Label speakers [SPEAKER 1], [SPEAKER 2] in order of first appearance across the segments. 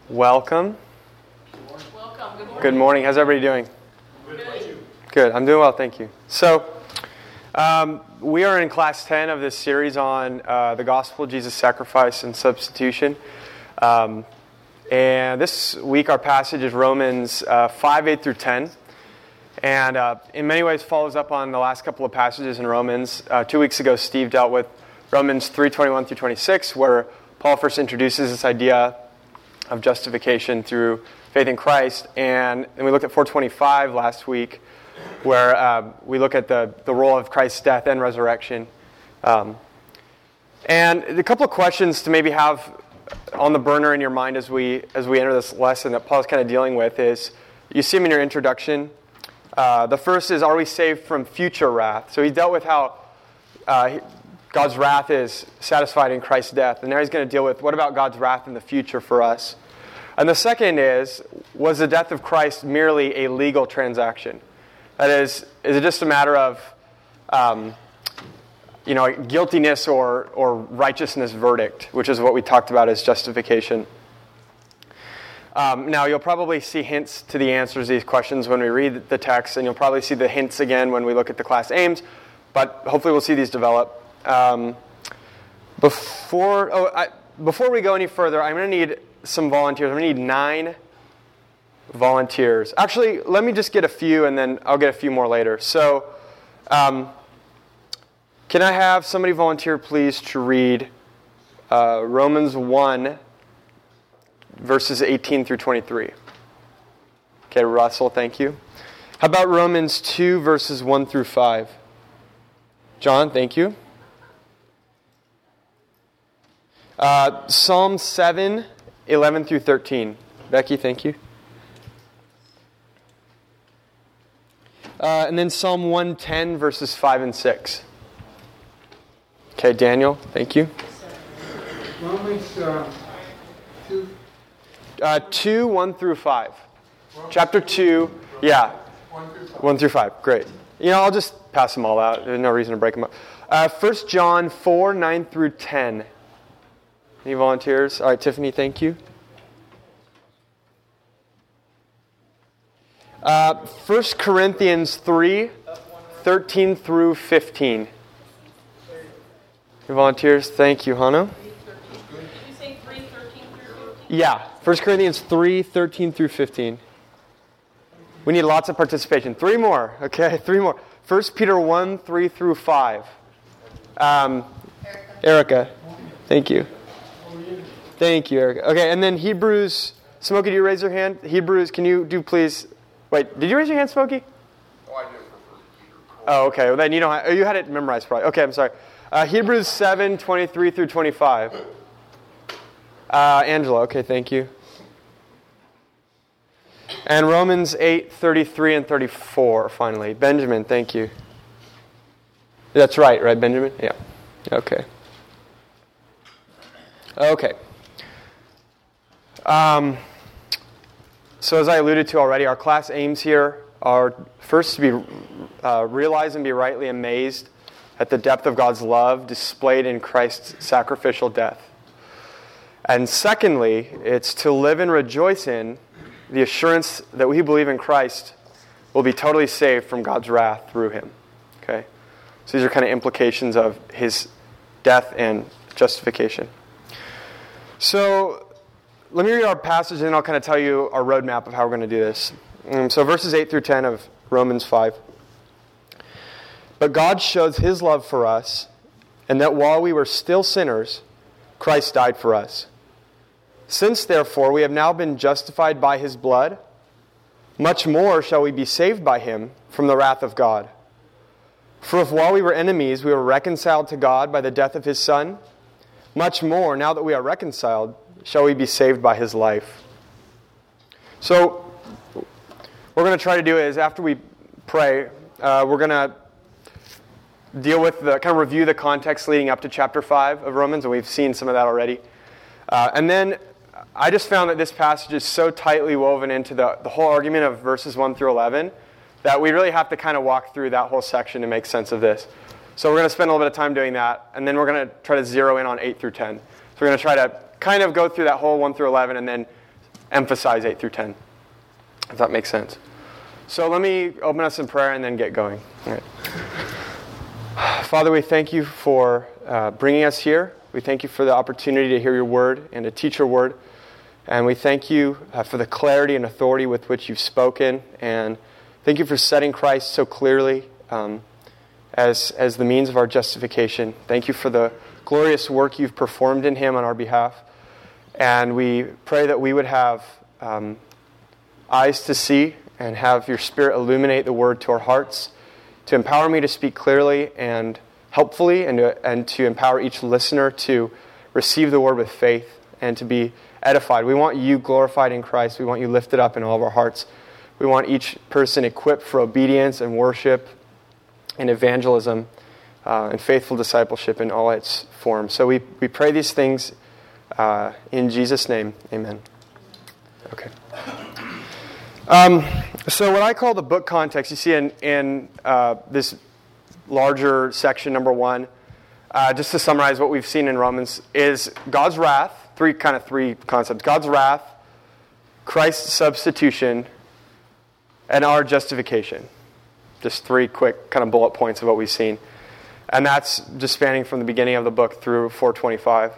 [SPEAKER 1] Welcome.
[SPEAKER 2] Welcome. Good morning.
[SPEAKER 1] Good morning. How's everybody doing? Good. I'm doing well, thank you. So, we are in class 10 of this series on the gospel, Jesus' sacrifice and substitution. And this week our passage is Romans 5, 8 through 10. And in many ways follows up on the last couple of passages in Romans. 2 weeks ago, Steve dealt with Romans 3, 21 through 26, where Paul first introduces this idea of justification through faith in Christ. And we looked at 425 last week, where we look at the role of Christ's death and resurrection. And a couple of questions to maybe have on the burner in your mind as we enter this lesson that Paul's kind of dealing with is, you see them in your introduction. The first is, are we saved from future wrath? So he dealt with how God's wrath is satisfied in Christ's death. And now he's going to deal with, what about God's wrath in the future for us? And the second is, was the death of Christ merely a legal transaction? That is it just a matter of guiltiness or righteousness verdict, which is what we talked about as justification. Now, you'll probably see hints to the answers to these questions when we read the text, and you'll probably see the hints again when we look at the class aims, but hopefully we'll see these develop. Before we go any further, I'm going to need some volunteers. I'm going to need 9 volunteers. Actually, let me just get a few, and then I'll get a few more later. So, can I have somebody volunteer, please, to read Romans 1, verses 18 through 23? Okay, Russell, thank you. How about Romans 2, verses 1 through 5? John, thank you. Psalm 7, 11 through 13. Becky, thank you. And then Psalm 110, verses 5 and 6. Okay, Daniel, thank you.
[SPEAKER 3] Romans 2.
[SPEAKER 1] 2, 1 through 5. Chapter 2, yeah. 1 through 5, great. I'll just pass them all out. There's no reason to break them up. 1 John 4, 9 through 10. Any volunteers? All right, Tiffany, thank you. 1 Corinthians 3, 13 through 15. Any volunteers? Thank you, Hano.
[SPEAKER 2] Did you say 3, 13 through 15?
[SPEAKER 1] Yeah, 1 Corinthians 3, 13 through 15. We need lots of participation. 3 more, okay? 3 more. 1 Peter 1, 3 through 5. Erica, thank you. Thank you, Erica. Okay, and then Hebrews. Smokey, do you raise your hand? Hebrews, can you do please? Wait, did you raise your hand, Smokey?
[SPEAKER 3] Oh, I did.
[SPEAKER 1] Oh, okay. Well, then you don't. You had it memorized, probably. Okay, I'm sorry. Hebrews 7, 23 through 25. Angela, okay, thank you. And Romans 8, 33 and 34, finally. Benjamin, thank you. That's right, Benjamin? Yeah. Okay. Okay. So as I alluded to already, our class aims here are first to be realize and be rightly amazed at the depth of God's love displayed in Christ's sacrificial death. And secondly, it's to live and rejoice in the assurance that we who believe in Christ will be totally saved from God's wrath through Him. Okay? So these are kind of implications of His death and justification. So let me read our passage and then I'll kind of tell you our roadmap of how we're going to do this. So verses 8 through 10 of Romans 5. But God shows His love for us, and that while we were still sinners, Christ died for us. Since, therefore, we have now been justified by His blood, much more shall we be saved by Him from the wrath of God. For if while we were enemies we were reconciled to God by the death of His Son, much more, now that we are reconciled, shall we be saved by His life. So, what we're going to try to do is, after we pray, we're going to deal with kind of review the context leading up to chapter 5 of Romans, and we've seen some of that already. And then I just found that this passage is so tightly woven into the whole argument of verses 1 through 11 that we really have to kind of walk through that whole section to make sense of this. So we're going to spend a little bit of time doing that, and then we're going to try to zero in on 8 through 10. So we're going to try to kind of go through that whole 1 through 11 and then emphasize 8 through 10, if that makes sense. So let me open us in prayer and then get going. All right. Father, we thank you for bringing us here. We thank you for the opportunity to hear your word and to teach your word. And we thank you for the clarity and authority with which you've spoken. And thank you for setting Christ so clearly as the means of our justification. Thank you for the glorious work you've performed in him on our behalf. And we pray that we would have eyes to see and have your Spirit illuminate the word to our hearts, to empower me to speak clearly and helpfully, and to empower each listener to receive the word with faith and to be edified. We want you glorified in Christ. We want you lifted up in all of our hearts. We want each person equipped for obedience and worship and evangelism and faithful discipleship in all its forms. So we pray these things in Jesus' name. Amen. Okay. So what I call the book context, you see in this larger section, number 1, just to summarize what we've seen in Romans, is God's wrath, three concepts. God's wrath, Christ's substitution, and our justification. Just 3 quick kind of bullet points of what we've seen. And that's just spanning from the beginning of the book through 425.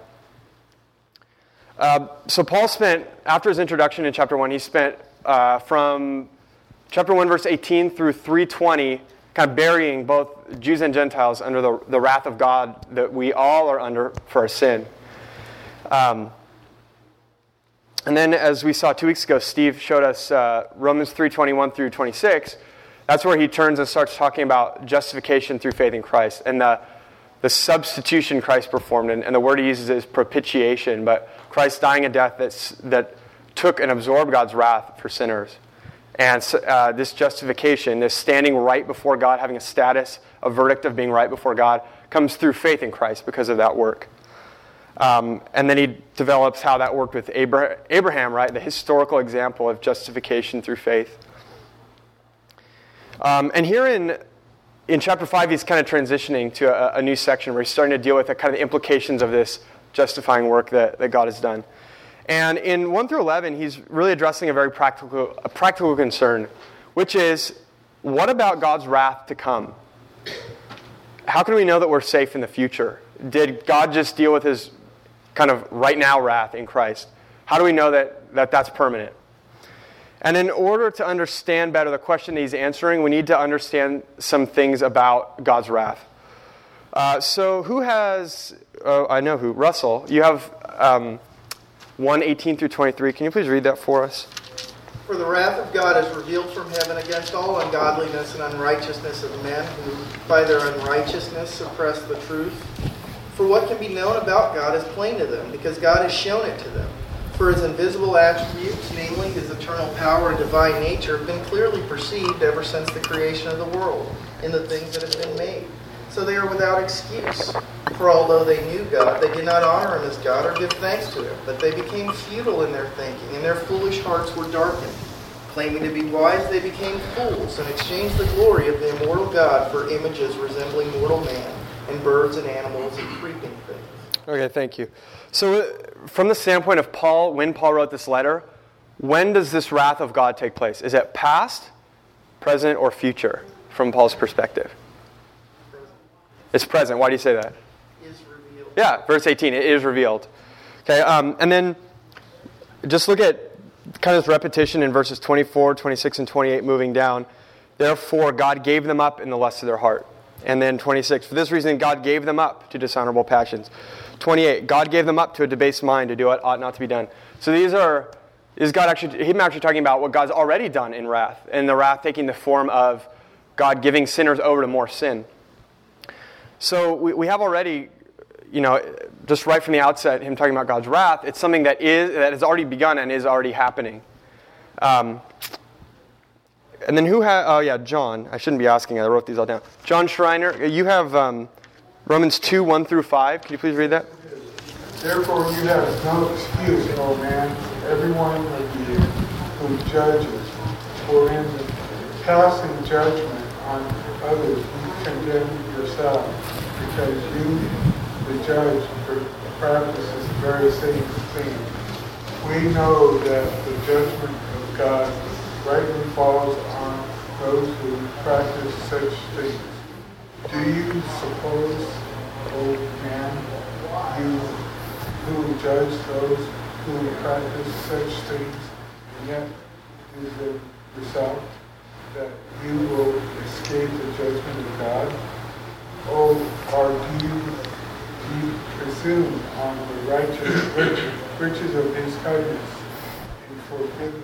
[SPEAKER 1] So Paul spent, after his introduction in chapter 1, he spent from chapter 1, verse 18 through 320, kind of burying both Jews and Gentiles under the wrath of God that we all are under for our sin. And then, as we saw 2 weeks ago, Steve showed us Romans 3:21 through 26. That's where he turns and starts talking about justification through faith in Christ and the substitution Christ performed. And the word he uses is propitiation, but Christ dying a death that took and absorbed God's wrath for sinners. And this justification, this standing right before God, having a status, a verdict of being right before God, comes through faith in Christ because of that work. And then he develops how that worked with Abraham, right? The historical example of justification through faith. And here in chapter 5, he's kind of transitioning to a new section where he's starting to deal with the kind of the implications of this justifying work that God has done. And in 1 through 11, he's really addressing a very practical concern, which is, what about God's wrath to come? How can we know that we're safe in the future? Did God just deal with his kind of right now wrath in Christ? How do we know that that's permanent? And in order to understand better the question that he's answering, we need to understand some things about God's wrath. So who has, I know who, Russell, you have 1:18 through 23. Can you please read that for us?
[SPEAKER 4] For the wrath of God is revealed from heaven against all ungodliness and unrighteousness of men who by their unrighteousness suppress the truth. For what can be known about God is plain to them, because God has shown it to them. For his invisible attributes, namely his eternal power and divine nature, have been clearly perceived ever since the creation of the world in the things that have been made. So they are without excuse. For although they knew God, they did not honor him as God or give thanks to him. But they became futile in their thinking, and their foolish hearts were darkened. Claiming to be wise, they became fools, and exchanged the glory of the immortal God for images resembling mortal man, and birds and animals and creeping things.
[SPEAKER 1] Okay, thank you. So from the standpoint of Paul, when Paul wrote this letter, when does this wrath of God take place? Is it past, present, or future from Paul's perspective? It's present. Why do you say that?
[SPEAKER 4] Is revealed.
[SPEAKER 1] Yeah, verse 18, it is revealed. Okay, and then just look at kind of this repetition in verses 24, 26, and 28 moving down. Therefore, God gave them up in the lust of their heart. And then 26, for this reason, God gave them up to dishonorable passions. 28, God gave them up to a debased mind to do what ought not to be done. So is God actually, him actually talking about what God's already done in wrath, and the wrath taking the form of God giving sinners over to more sin. So we have already, just right from the outset, him talking about God's wrath. It's something that has already begun and is already happening. And then John. I shouldn't be asking. I wrote these all down. John Schreiner, you have Romans 2, 1 through 5. Can you please read that?
[SPEAKER 3] Therefore you have no excuse, O man, everyone of you who judges, for in passing judgment on others you condemn yourself, because you, the judge, practices the very same thing. we know that the judgment of God rightly falls on those who practice such things. Do you suppose, O man, you who judge those who practice such things, and yet is it yourself that you will escape the judgment of God? Or do you presume on the righteous riches of his kindness and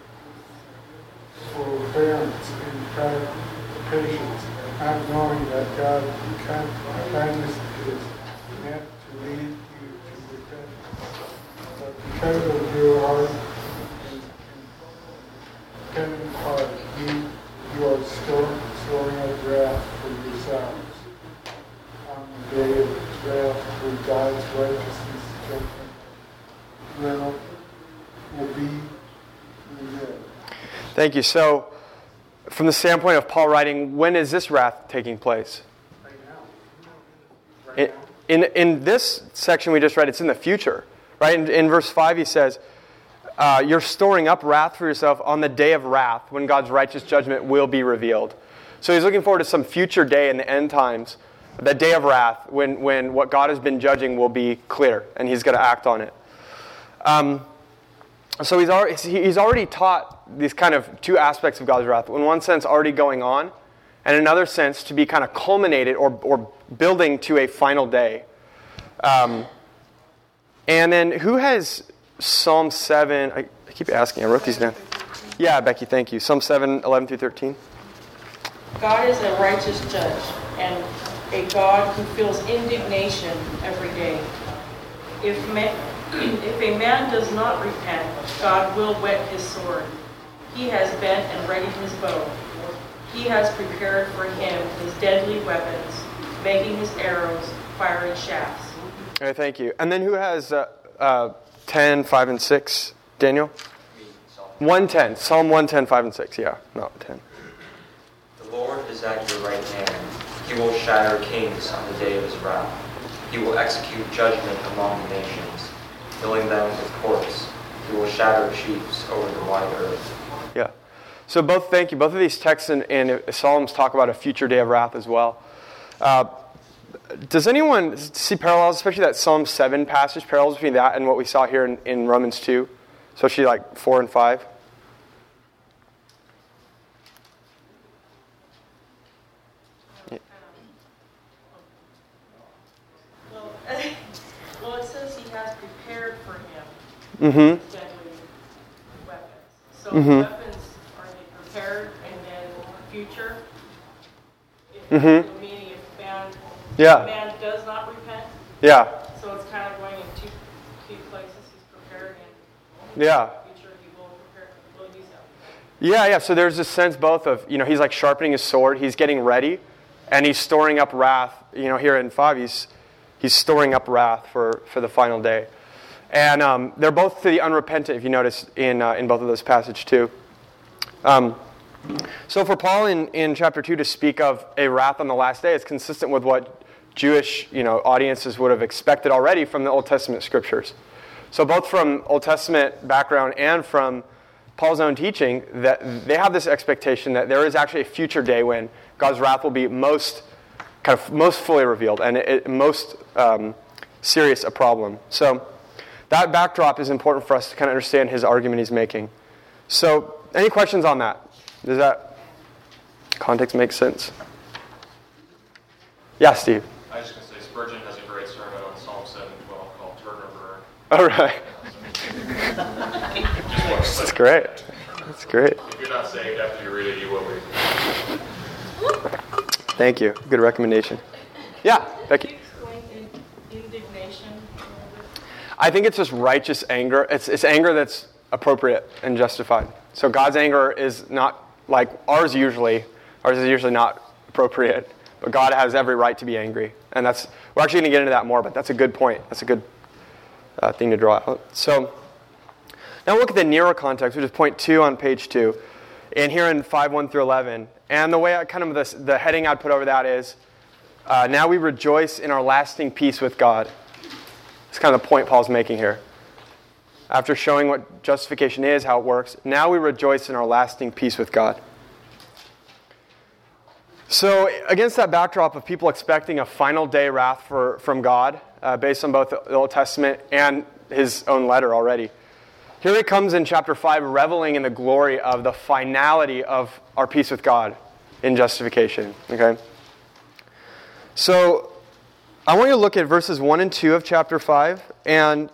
[SPEAKER 3] forbearance and patience, not knowing that God's kindness is meant to lead you to repentance? But because of your heart and repentant heart, you are storing up wrath for yourselves on the day of wrath, when God's righteousness judgment will be revealed.
[SPEAKER 1] Thank you. So, from the standpoint of Paul writing, when is this wrath taking place?
[SPEAKER 3] Right now.
[SPEAKER 1] In this section we just read, it's in the future. Right? In verse 5 he says, you're storing up wrath for yourself on the day of wrath, when God's righteous judgment will be revealed. So he's looking forward to some future day in the end times, the day of wrath, when what God has been judging will be clear, and he's going to act on it. So he's already taught these kind of two aspects of God's wrath. In one sense, already going on, and in another sense, to be kind of culminated or building to a final day. And then who has Psalm 7? I keep asking. I wrote these down. Yeah, Becky, thank you. Psalm 7, 11 through 13.
[SPEAKER 2] God is a righteous judge and a God who feels indignation every day. If a man does not repent, God will whet his sword. He has bent and readied his bow. He has prepared for him his deadly weapons, making his arrows fiery shafts.
[SPEAKER 1] Okay, thank you. And then who has 10, 5, and 6? Daniel? 110. Psalm 110, 5, and 6. Yeah, not 10.
[SPEAKER 5] The Lord is at your right hand. He will shatter kings on the day of his wrath. He will execute judgment among the nations, filling them with courts. He will shatter chiefs over the wide earth.
[SPEAKER 1] Yeah. So thank you. Both of these texts in Psalms talk about a future day of wrath as well. Does anyone see parallels, especially that Psalm 7 passage, parallels between that and what we saw here in Romans 2, especially like 4 and 5?
[SPEAKER 2] Well, it says he has prepared for him
[SPEAKER 1] Mm-hmm.
[SPEAKER 2] deadly weapons. So
[SPEAKER 1] Mhm.
[SPEAKER 2] the weapons, are they prepared and then future?
[SPEAKER 1] Mhm.
[SPEAKER 2] Meaning if
[SPEAKER 1] Yeah.
[SPEAKER 2] man does not repent,
[SPEAKER 1] Yeah.
[SPEAKER 2] so it's kind of going in two places. He's prepared and
[SPEAKER 1] Yeah.
[SPEAKER 2] in the future he will use that.
[SPEAKER 1] Yeah. So there's this sense both of, he's like sharpening his sword, he's getting ready, and he's storing up wrath. Here in 5, he's storing up wrath for the final day. And they're both to the unrepentant, if you notice, in both of those passages too. So for Paul in chapter 2 to speak of a wrath on the last day, it's consistent with what Jewish audiences would have expected already from the Old Testament scriptures. So both from Old Testament background and from Paul's own teaching, that they have this expectation that there is actually a future day when God's wrath will be most fully revealed and most serious a problem. So that backdrop is important for us to kind of understand his argument he's making. So any questions on that? Does that context make sense? Yeah, Steve.
[SPEAKER 6] I was just going to say, Spurgeon has a great sermon on Psalm 7:12 called Turn or Burn.
[SPEAKER 1] All right. That's great. That's great.
[SPEAKER 6] If you're not saved after you read it, you will be.
[SPEAKER 1] Thank you. Good recommendation. Yeah, Becky.
[SPEAKER 2] Explain indignation.
[SPEAKER 1] I think it's just righteous anger. It's anger that's appropriate and justified. So God's anger is not like ours is usually not appropriate. But God has every right to be angry. And we're actually going to get into that more, but that's a good point. That's a good thing to draw out. So now look at the nearer context, which is point 2 on page 2. And here in 5:1 through 11. And the way the heading I'd put over that is, now we rejoice in our lasting peace with God. It's kind of the point Paul's making here. after showing what justification is, how it works, now we rejoice in our lasting peace with God. So against that backdrop of people expecting a final day wrath from God, based on both the Old Testament and his own letter already, here it comes in chapter 5, reveling in the glory of the finality of our peace with God in justification. Okay? So I want you to look at verses 1 and 2 of chapter 5, and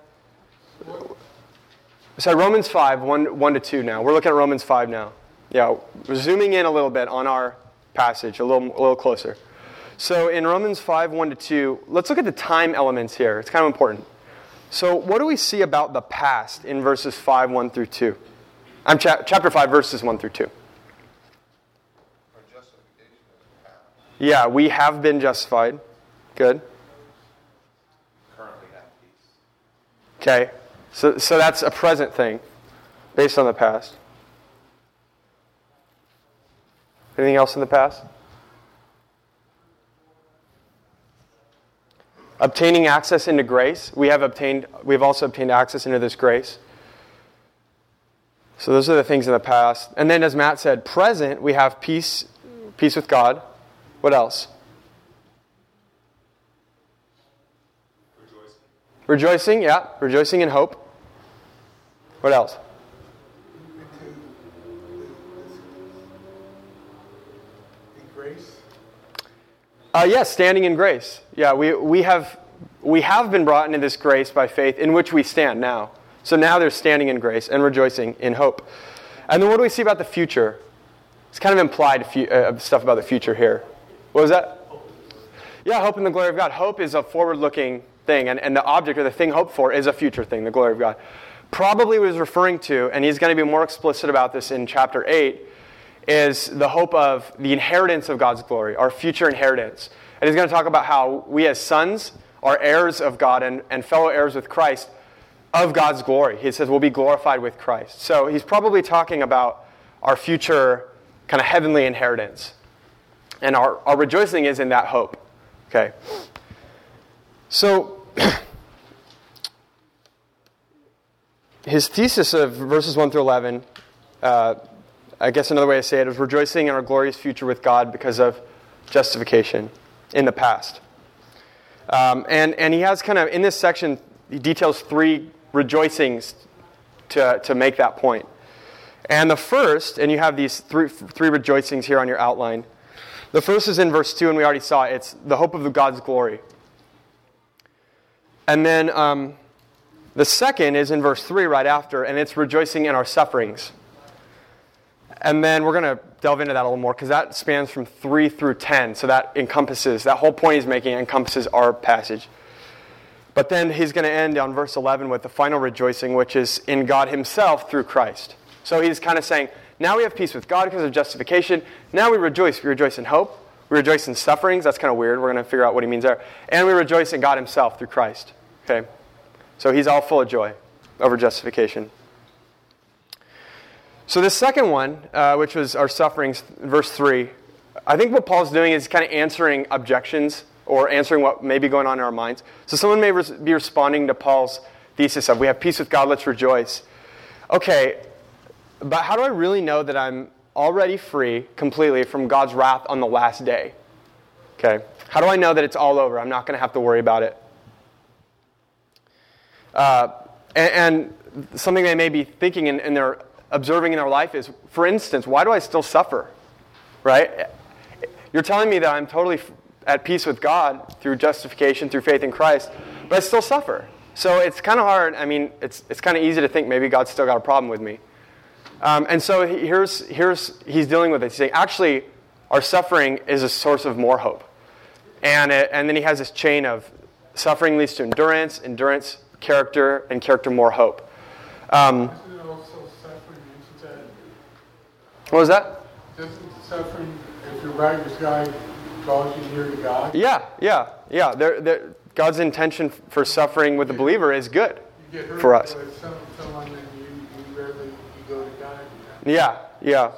[SPEAKER 1] Romans 5, 1 to 2 now. We're looking at Romans 5 now. Yeah, we're zooming in a little bit on our passage, a little closer. So in Romans 5, 1 to 2, let's look at the time elements here. It's kind of important. So what do we see about the past in verses 5, 1 through 2? Chapter 5, verses 1 through 2. Yeah, we have been justified. Good.
[SPEAKER 6] Currently have peace.
[SPEAKER 1] Okay, so that's a present thing based on the past. Anything else in the past? Obtaining access into grace. We've also obtained access into this grace. So those are the things in the past. And then as Matt said, present, we have peace with God. What else? Rejoicing, yeah. Rejoicing in hope. What else?
[SPEAKER 3] Grace.
[SPEAKER 1] Yes, standing in grace. Yeah, we have been brought into this grace by faith in which we stand now. So now there's standing in grace and rejoicing in hope. And then what do we see about the future? It's kind of implied stuff about the future here. What was that? Yeah, hope in the glory of God. Hope is a forward-looking thing, and the object or the thing hoped for is a future thing, the glory of God. Probably what he's referring to, and he's going to be more explicit about this in chapter 8, is the hope of the inheritance of God's glory, our future inheritance. And he's going to talk about how we as sons are heirs of God and fellow heirs with Christ of God's glory. He says we'll be glorified with Christ. So he's probably talking about our future kind of heavenly inheritance. And our rejoicing is in that hope. Okay. So his thesis of verses 1 through 11, I guess another way to say it is rejoicing in our glorious future with God because of justification in the past. And he has kind of, in this section, he details 3 rejoicings to make that point. And the first, and you have these three rejoicings here on your outline. The first is in verse 2, and we already saw it. It's the hope of God's glory. And then the second is in verse 3 right after, and it's rejoicing in our sufferings. And then we're going to delve into that a little more because that spans from 3 through 10. So that whole point he's making encompasses our passage. But then he's going to end on verse 11 with the final rejoicing, which is in God himself through Christ. So he's kind of saying, now we have peace with God because of justification. Now we rejoice. We rejoice in hope. We rejoice in sufferings. That's kind of weird. We're going to figure out what he means there. And we rejoice in God himself through Christ. Okay? So he's all full of joy over justification. So this second one, which was our sufferings, verse 3, I think what Paul's doing is kind of answering objections or answering what may be going on in our minds. So someone may be responding to Paul's thesis of, we have peace with God, let's rejoice. Okay, but how do I really know that I'm already free completely from God's wrath on the last day? Okay, how do I know that it's all over? I'm not going to have to worry about it. And something they may be thinking and they're observing in their life is, for instance, why do I still suffer? Right? You're telling me that I'm totally at peace with God through justification, through faith in Christ, but I still suffer. So it's kind of hard. I mean, it's kind of easy to think maybe God's still got a problem with me. And so he's dealing with it. He's saying, actually, our suffering is a source of more hope. And then he has this chain of suffering leads to endurance, endurance, character, and character, more hope.
[SPEAKER 3] Isn't it also suffering mentions that?
[SPEAKER 1] What was that?
[SPEAKER 3] Doesn't suffering, if you're right with God, draws you near to God?
[SPEAKER 1] Yeah. God's intention for suffering with the believer is good
[SPEAKER 3] You get hurt
[SPEAKER 1] for us.
[SPEAKER 3] with someone and you rarely go to God.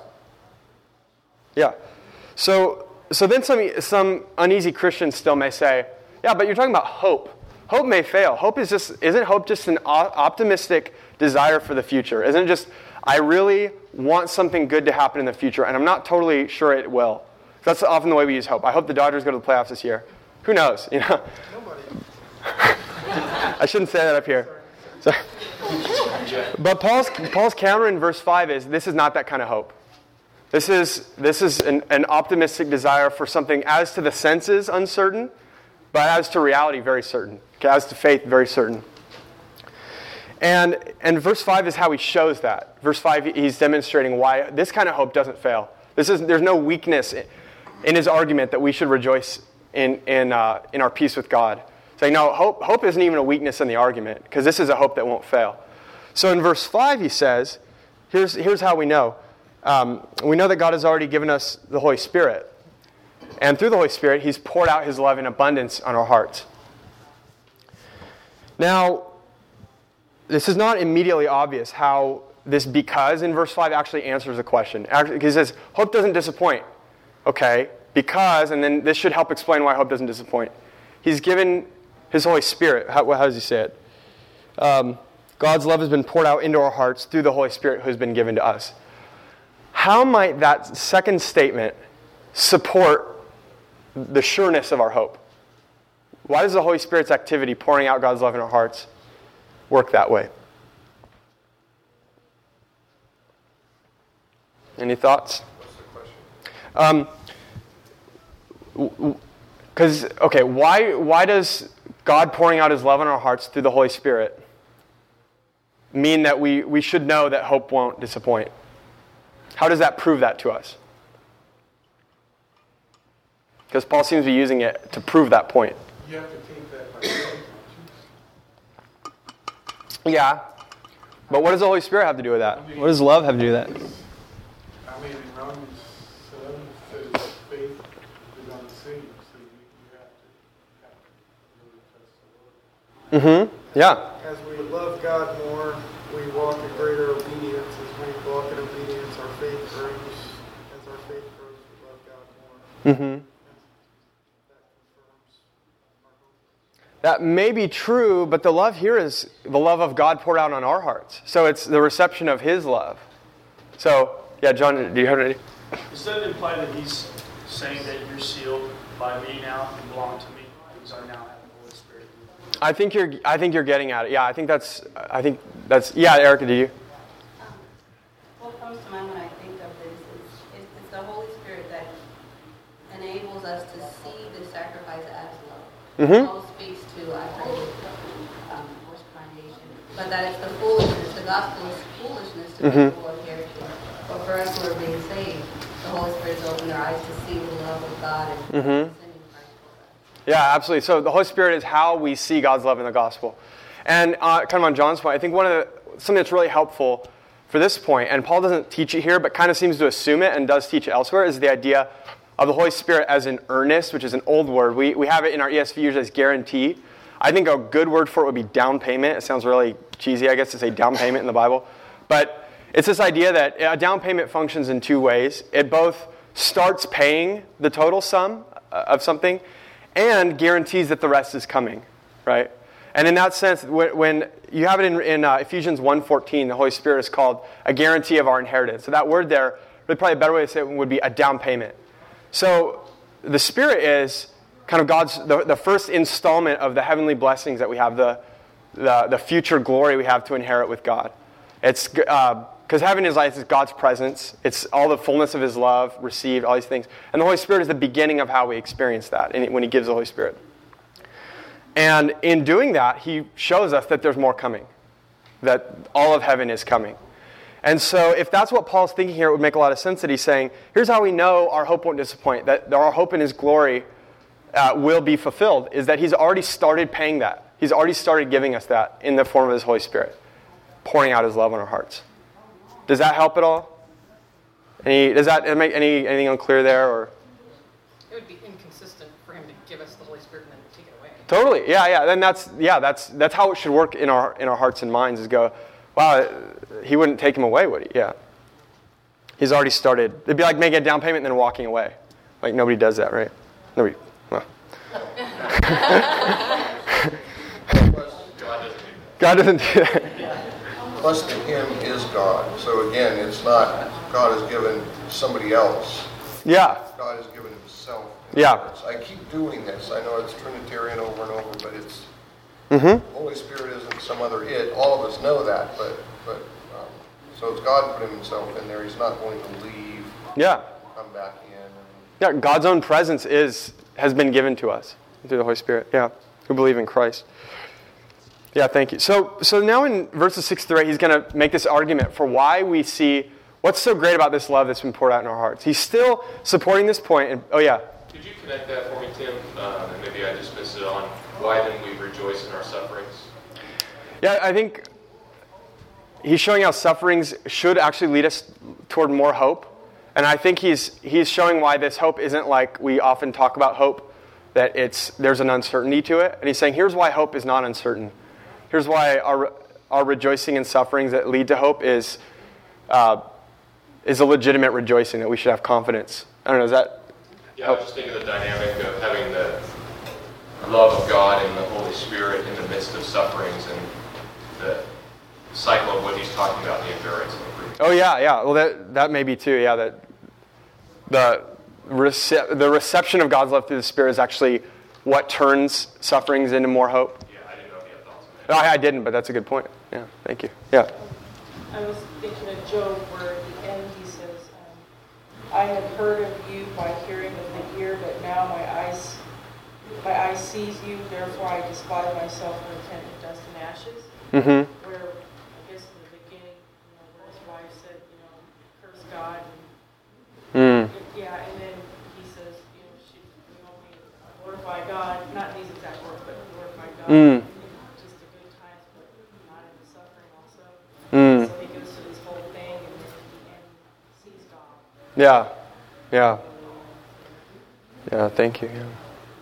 [SPEAKER 1] Yeah. So then some uneasy Christians still may say, yeah, but you're talking about hope. Hope may fail. Isn't hope just an optimistic desire for the future? Isn't it just, I really want something good to happen in the future, and I'm not totally sure it will? That's often the way we use hope. I hope the Dodgers go to the playoffs this year. Who knows? Nobody. I shouldn't say that up here. So, but Paul's counter in verse 5 is, this is not that kind of hope. This is an optimistic desire for something as to the senses uncertain, but as to reality very certain. Okay, as to faith very certain. And verse 5 is how he shows that. Verse 5, he's demonstrating why this kind of hope doesn't fail. There's no weakness in his argument that we should rejoice in our peace with God. Saying, no, hope isn't even a weakness in the argument, because this is a hope that won't fail. So in verse 5 he says, here's how we know. We know that God has already given us the Holy Spirit. And through the Holy Spirit, he's poured out his love in abundance on our hearts. Now, this is not immediately obvious how this because in verse 5 actually answers the question. Actually, he says, hope doesn't disappoint. Okay, because, and then this should help explain why hope doesn't disappoint. He's given his Holy Spirit. How does he say it? God's love has been poured out into our hearts through the Holy Spirit who has been given to us. How might that second statement support the sureness of our hope? Why does the Holy Spirit's activity, pouring out God's love in our hearts, work that way? Any thoughts? What's the question? Why does God pouring out his love in our hearts through the Holy Spirit mean that we should know that hope won't disappoint? How does that prove that to us? Because Paul seems to be using it to prove that point.
[SPEAKER 3] You have to take that by faith.
[SPEAKER 1] Yeah. But what does the Holy Spirit have to do with that? What does love have to do with that?
[SPEAKER 3] I mean, in Romans 7 it says faith is unseen, so you have to really trust the Lord.
[SPEAKER 1] Mm-hmm.
[SPEAKER 4] As we love God more, we walk in greater obedience. As we walk in obedience, our faith grows. As our faith grows, we love God more.
[SPEAKER 1] Mm-hmm. That may be true, but the love here is the love of God poured out on our hearts. So it's the reception of his love. So, yeah, John, do you have any?
[SPEAKER 7] Does that imply that he's saying that you're sealed by me now and belong to me because I now have the Holy Spirit?
[SPEAKER 1] I think you're getting at it. Yeah, I think that's yeah, Erica, do you?
[SPEAKER 8] What comes to mind when I think of this is it's the Holy Spirit that enables us to see the sacrifice as love.
[SPEAKER 1] Mm-hmm.
[SPEAKER 8] Paul speaks to, I heard Horse Foundation, but that it's the foolishness, the gospel is foolishness to people who are perishing. But for us who are being saved, the Holy Spirit's opened our eyes to see the love of God and sending Christ for us.
[SPEAKER 1] Yeah, absolutely. So the Holy Spirit is how we see God's love in the gospel. And kind of on John's point, I think something that's really helpful for this point, and Paul doesn't teach it here, but kind of seems to assume it and does teach it elsewhere, is the idea of the Holy Spirit as an earnest, which is an old word. We have it in our ESV usually as guarantee. I think a good word for it would be down payment. It sounds really cheesy, I guess, to say down payment in the Bible. But it's this idea that a down payment functions in two ways. It both starts paying the total sum of something and guarantees that the rest is coming, right? And in that sense, when you have it in Ephesians 1:14, the Holy Spirit is called a guarantee of our inheritance. So that word there, probably a better way to say it would be a down payment. So the Spirit is kind of God's the first installment of the heavenly blessings that we have, the future glory we have to inherit with God. It's because heaven is like God's presence. It's all the fullness of his love received, all these things. And the Holy Spirit is the beginning of how we experience that when he gives the Holy Spirit. And in doing that, he shows us that there's more coming, that all of heaven is coming. And so if that's what Paul's thinking here, it would make a lot of sense that he's saying, here's how we know our hope won't disappoint, that our hope in his glory will be fulfilled, is that he's already started paying that. He's already started giving us that in the form of his Holy Spirit, pouring out his love on our hearts. Does that help at all? Does that make anything unclear there? Or
[SPEAKER 9] it would be inconsistent for him to give us the Holy Spirit and then take it away.
[SPEAKER 1] Totally, yeah. Then that's how it should work in our hearts and minds. Is go, wow, he wouldn't take him away, would he? Yeah. He's already started. It'd be like making a down payment and then walking away. Like nobody does that, right? Nobody. Well. God doesn't do that.
[SPEAKER 10] trusting Him is God. So again, it's not God has given somebody else.
[SPEAKER 1] Yeah.
[SPEAKER 10] God has given Himself.
[SPEAKER 1] Yeah.
[SPEAKER 10] I keep doing this. I know it's Trinitarian over and over, but it's Holy Spirit isn't some other it. All of us know that, but so it's God putting Himself in there. He's not going to leave.
[SPEAKER 1] Yeah.
[SPEAKER 10] Come back in.
[SPEAKER 1] Yeah. God's own presence has been given to us through the Holy Spirit. Yeah. Who believe in Christ. Yeah. Thank you. So now in verses 6 through 8, he's going to make this argument for why we see what's so great about this love that's been poured out in our hearts. He's still supporting this point. And, oh yeah.
[SPEAKER 6] Could you connect that for me, Tim? And maybe I just missed it on why then we rejoice in our sufferings.
[SPEAKER 1] Yeah, I think he's showing how sufferings should actually lead us toward more hope. And I think he's showing why this hope isn't like we often talk about hope, that there's an uncertainty to it. And he's saying, here's why hope is not uncertain. Here's why our rejoicing in sufferings that lead to hope is a legitimate rejoicing, that we should have confidence. I don't know, is that...
[SPEAKER 6] Yeah, I was just thinking of the dynamic of having the love of God and the Holy Spirit in the midst of sufferings and the cycle of what he's talking about, the endurance and the fruit.
[SPEAKER 1] Oh, yeah. Well, that may be too, yeah, that the reception of God's love through the Spirit is actually what turns sufferings into more hope.
[SPEAKER 6] Yeah, I didn't know if you had thoughts on
[SPEAKER 1] No,
[SPEAKER 6] that.
[SPEAKER 1] I didn't, but that's a good point. Yeah, thank you. Yeah.
[SPEAKER 2] I was thinking of Job, where at the end he says, I have heard of you by hearing of the ear, but now my eye sees you, therefore I despise myself and repent in dust and ashes.
[SPEAKER 1] Mm-hmm.
[SPEAKER 2] Where, I guess in the beginning, where his wife said, curse God. And, and then he says, she only glorify God, not these exact words, but glorify God. Just the good times, but not in the suffering also. So he goes through this whole thing and then at the end sees God.
[SPEAKER 1] Yeah. Thank you. Yeah.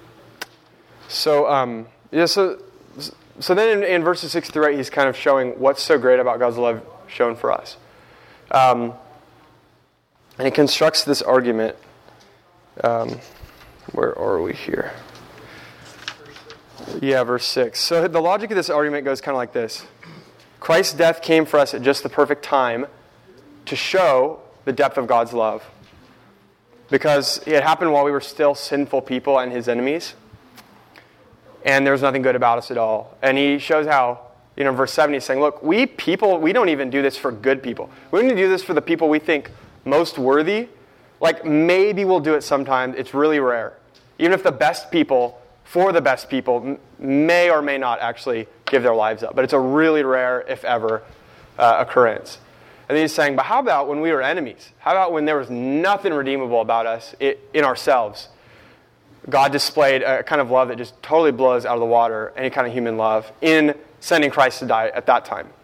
[SPEAKER 1] So then in verses 6 through 8, he's kind of showing what's so great about God's love shown for us, and he constructs this argument. Where are we here? Yeah, verse 6. So the logic of this argument goes kind of like this: Christ's death came for us at just the perfect time to show the depth of God's love. Because it happened while we were still sinful people and His enemies. And there was nothing good about us at all. And he shows how, in verse 7, he's saying, look, we don't even do this for good people. We only do this for the people we think most worthy. Like, maybe we'll do it sometime. It's really rare. Even if the best people, for the best people, may or may not actually give their lives up. But it's a really rare, if ever, occurrence. And then he's saying, but how about when we were enemies? How about when there was nothing redeemable about us in ourselves? God displayed a kind of love that just totally blows out of the water any kind of human love in sending Christ to die at that time.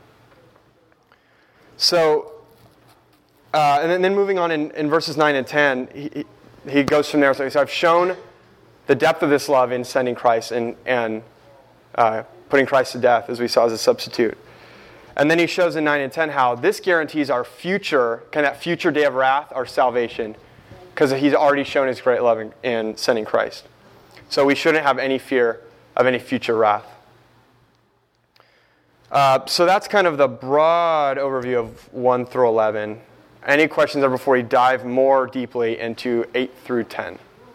[SPEAKER 1] So, and then moving on in verses 9 and 10, he goes from there. So he says, I've shown the depth of this love in sending Christ and putting Christ to death, as we saw as a substitute. And then he shows in 9 and 10 how this guarantees our future, that future day of wrath, our salvation, because he's already shown his great love in sending Christ. So we shouldn't have any fear of any future wrath. So that's kind of the broad overview of 1 through 11. Any questions there before we dive more deeply into 8 through 10?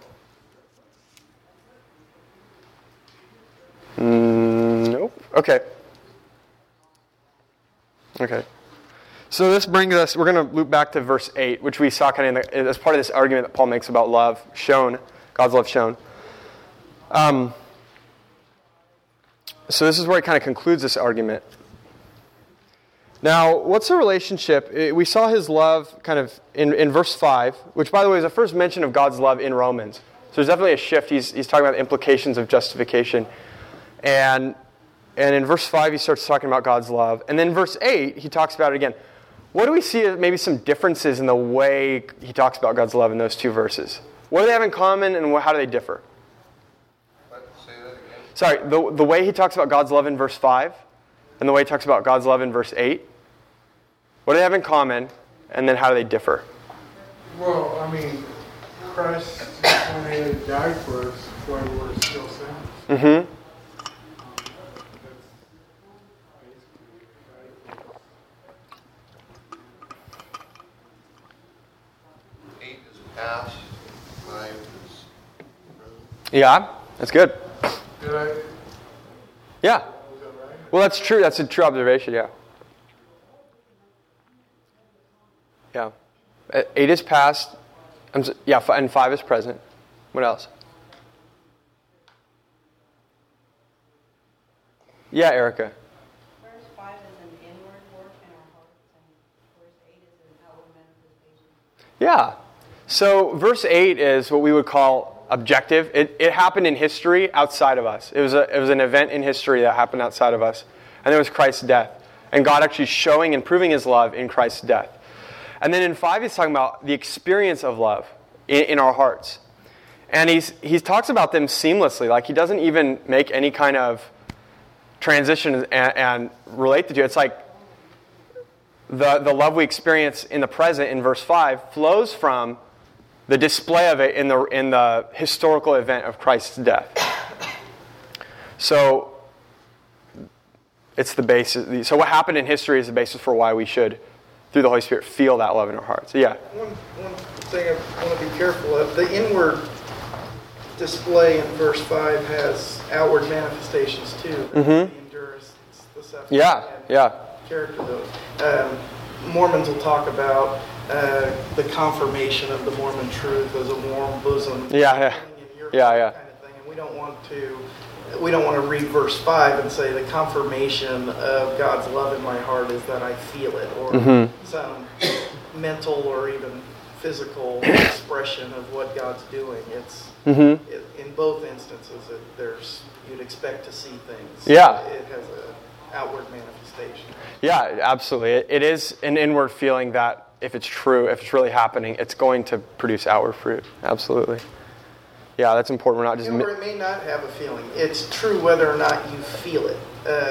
[SPEAKER 1] Nope. Okay. So this brings us, we're going to loop back to verse 8, which we saw kind of as part of this argument that Paul makes about love shown, God's love shown. So this is where he kind of concludes this argument. Now, what's the relationship? We saw his love kind of in verse 5, which, by the way, is the first mention of God's love in Romans. So there's definitely a shift. He's talking about the implications of justification. And in verse 5, he starts talking about God's love. And then verse 8, he talks about it again. What do we see as maybe some differences in the way he talks about God's love in those two verses? What do they have in common, and how do they differ?
[SPEAKER 10] Say that again.
[SPEAKER 1] Sorry, the way he talks about God's love in verse 5 and the way he talks about God's love in verse 8, what do they have in common, and then how do they differ?
[SPEAKER 3] Well, Christ went ahead and died for us while we were still sinners.
[SPEAKER 1] Mm-hmm.
[SPEAKER 10] past, 5 is present.
[SPEAKER 1] Yeah, that's good.
[SPEAKER 3] Did I?
[SPEAKER 1] Yeah.
[SPEAKER 3] Was that right?
[SPEAKER 1] Well, that's true. That's a true observation, yeah. Yeah. 8 is past. And 5 is present. What else? Yeah, Erica.
[SPEAKER 8] Verse 5 is an inward work in our hearts, and verse 8 is an outward manifestation.
[SPEAKER 1] Yeah. So verse 8 is what we would call objective. It happened in history outside of us. It was an event in history that happened outside of us. And it was Christ's death. And God actually showing and proving his love in Christ's death. And then in 5, he's talking about the experience of love in our hearts. And he talks about them seamlessly. Like he doesn't even make any kind of transition and relate the two. It's like the love we experience in the present in verse 5 flows from the display of it in the historical event of Christ's death. So it's the basis. So what happened in history is the basis for why we should, through the Holy Spirit, feel that love in our hearts. Yeah.
[SPEAKER 4] One thing I want to be careful of, the inward display in verse 5 has outward manifestations too.
[SPEAKER 1] Mm-hmm.
[SPEAKER 4] The endurance, the suffering.
[SPEAKER 1] Yeah.
[SPEAKER 4] Character though. Mormons will talk about the confirmation of the Mormon truth as a warm bosom.
[SPEAKER 1] Yeah.
[SPEAKER 4] Kind of thing. And we don't want to read verse 5 and say the confirmation of God's love in my heart is that I feel it, or some mental or even physical expression of what God's doing. It's in both instances you'd expect to see things.
[SPEAKER 1] Yeah.
[SPEAKER 4] It has an outward manifestation.
[SPEAKER 1] Yeah, absolutely. It is an inward feeling that if it's true, if it's really happening, it's going to produce outward fruit. Absolutely. Yeah, that's important. We're not just...
[SPEAKER 4] Or it may not have a feeling. It's true whether or not you feel it.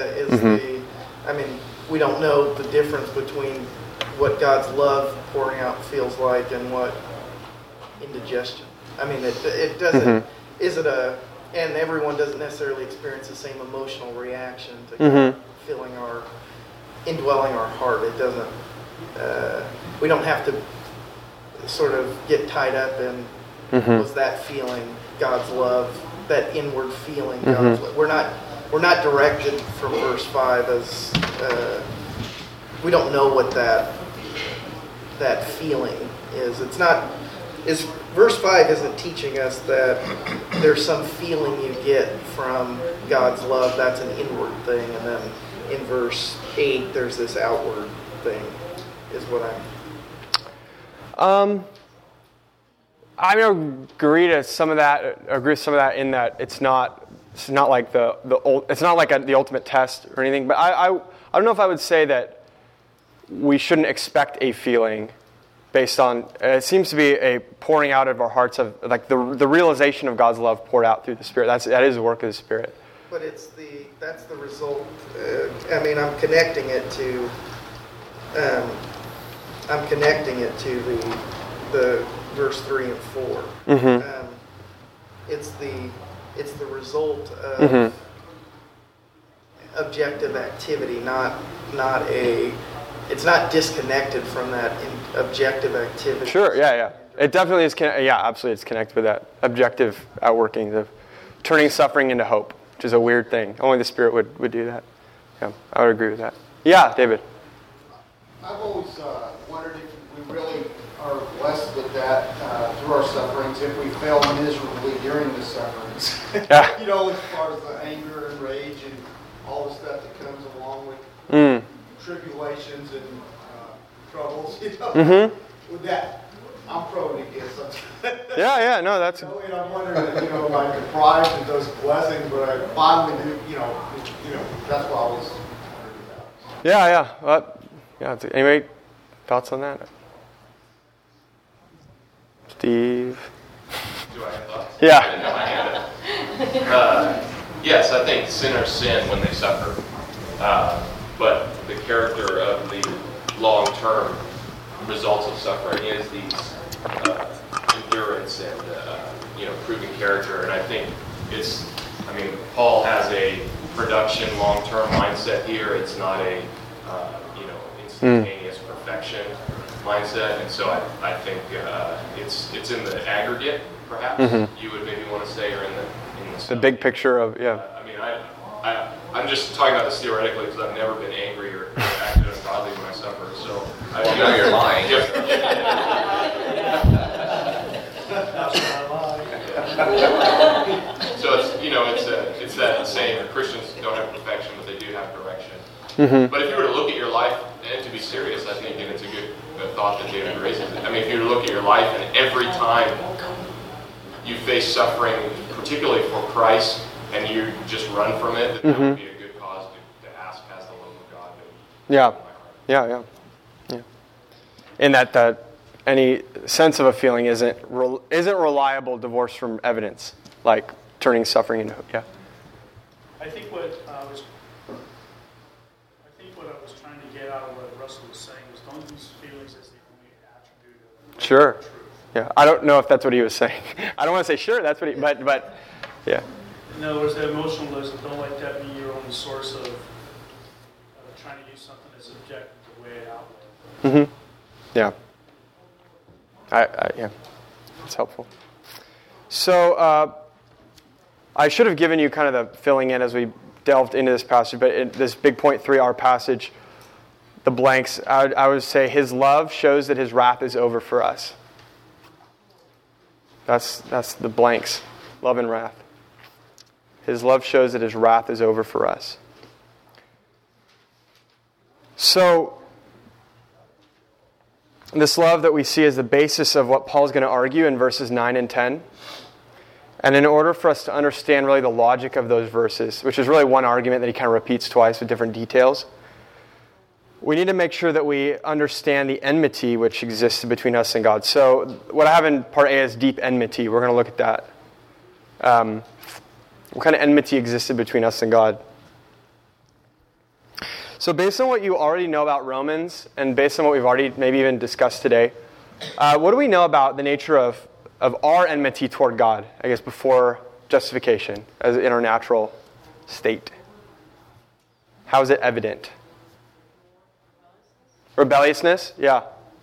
[SPEAKER 4] We don't know the difference between what God's love pouring out feels like and what indigestion. It doesn't... Is it a... And everyone doesn't necessarily experience the same emotional reaction to God filling indwelling our heart. It doesn't... we don't have to sort of get tied up in was that feeling God's love, that inward feeling God's love. We're not directed from verse 5 as we don't know what that feeling is. It's not verse 5 isn't teaching us that there's some feeling you get from God's love. That's an inward thing, and then in verse 8 there's this outward thing. Is what
[SPEAKER 1] I agree with some of that in that it's not like the ultimate test or anything. But I don't know if I would say that we shouldn't expect a feeling based on. It seems to be a pouring out of our hearts of like the realization of God's love poured out through the Spirit. That is the work of the Spirit.
[SPEAKER 4] But that's the result. I'm connecting it to. I'm connecting it to the verse 3 and 4. It's the result of objective activity, it's not disconnected from that objective activity.
[SPEAKER 1] Sure, yeah. It definitely is, absolutely it's connected with that objective outworkings of turning suffering into hope, which is a weird thing. Only the Spirit would do that. Yeah, I would agree with that. Yeah, David.
[SPEAKER 11] I've always wondered if we really are blessed with that through our sufferings, if we fail miserably during the sufferings.
[SPEAKER 1] Yeah.
[SPEAKER 11] As far as the anger and rage and all the stuff that comes along with tribulations and troubles. With that, I'm prone to get something.
[SPEAKER 1] Yeah, no, that's...
[SPEAKER 11] And I'm wondering, am I deprived of those blessings, but I finally do, that's what I was wondering about.
[SPEAKER 1] Yeah. Anybody thoughts on that? Steve?
[SPEAKER 6] Do I have thoughts?
[SPEAKER 1] Yeah.
[SPEAKER 6] I didn't know I had it. Yes, I think sinners sin when they suffer. But the character of the long-term results of suffering is these endurance and proving character. And I think Paul has a production long-term mindset here. It's not a instantaneous perfection. mindset, and so I think it's in the aggregate, perhaps, you would maybe want to say, or in the
[SPEAKER 1] big picture of, yeah.
[SPEAKER 6] I mean, I'm just talking about this theoretically because I've never been angry or acted ungodly when I suffer, so...
[SPEAKER 12] Well, now you're lying.
[SPEAKER 6] So it's that saying, Christians don't have perfection, but they do have direction. But if you were to look at your life, and to be serious, I think, and it's a good thought that David raises. I mean, if you were to look at your life, and every time you face suffering, particularly for Christ, and you just run from it, that would be a good cause to ask, has the love of God been in my heart?
[SPEAKER 1] Yeah. In that any sense of a feeling isn't reliable divorced from evidence, like turning suffering into hope. Yeah.
[SPEAKER 7] I think what I was trying to get out of what Russell was saying was, don't use feelings as the only attribute of
[SPEAKER 1] Sure. Yeah. I don't know if that's what he was saying. I don't want to say sure. That's what he. But yeah.
[SPEAKER 7] In other words, the emotionalism, don't let that be your only source of trying to use something that's objective to weigh it out.
[SPEAKER 1] Yeah. Yeah. That's helpful. So I should have given you kind of the filling in as we delved into this passage, but in this big point 3, our passage, the blanks, I would say his love shows that his wrath is over for us. That's the blanks, love and wrath. His love shows that his wrath is over for us. So, this love that we see is the basis of what Paul's going to argue in verses 9 and 10. And in order for us to understand really the logic of those verses, which is really one argument that he kind of repeats twice with different details, we need to make sure that we understand the enmity which exists between us and God. So what I have in part A is deep enmity. We're going to look at that. What kind of enmity existed between us and God? So based on what you already know about Romans, and based on what we've already maybe even discussed today, what do we know about the nature of our enmity toward God, I guess, before justification, as in our natural state? How is it evident? Rebelliousness? Yeah.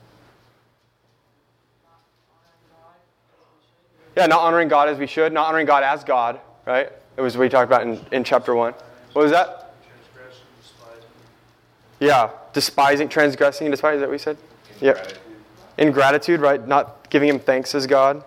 [SPEAKER 1] Yeah, not honoring God as we should, not honoring God as God, right? It was what we talked about in chapter 1. What was that?
[SPEAKER 7] Transgression, despising.
[SPEAKER 1] Yeah, despising, transgressing, and despising, is that what we said? Yeah. Ingratitude, right? Not giving him thanks as God.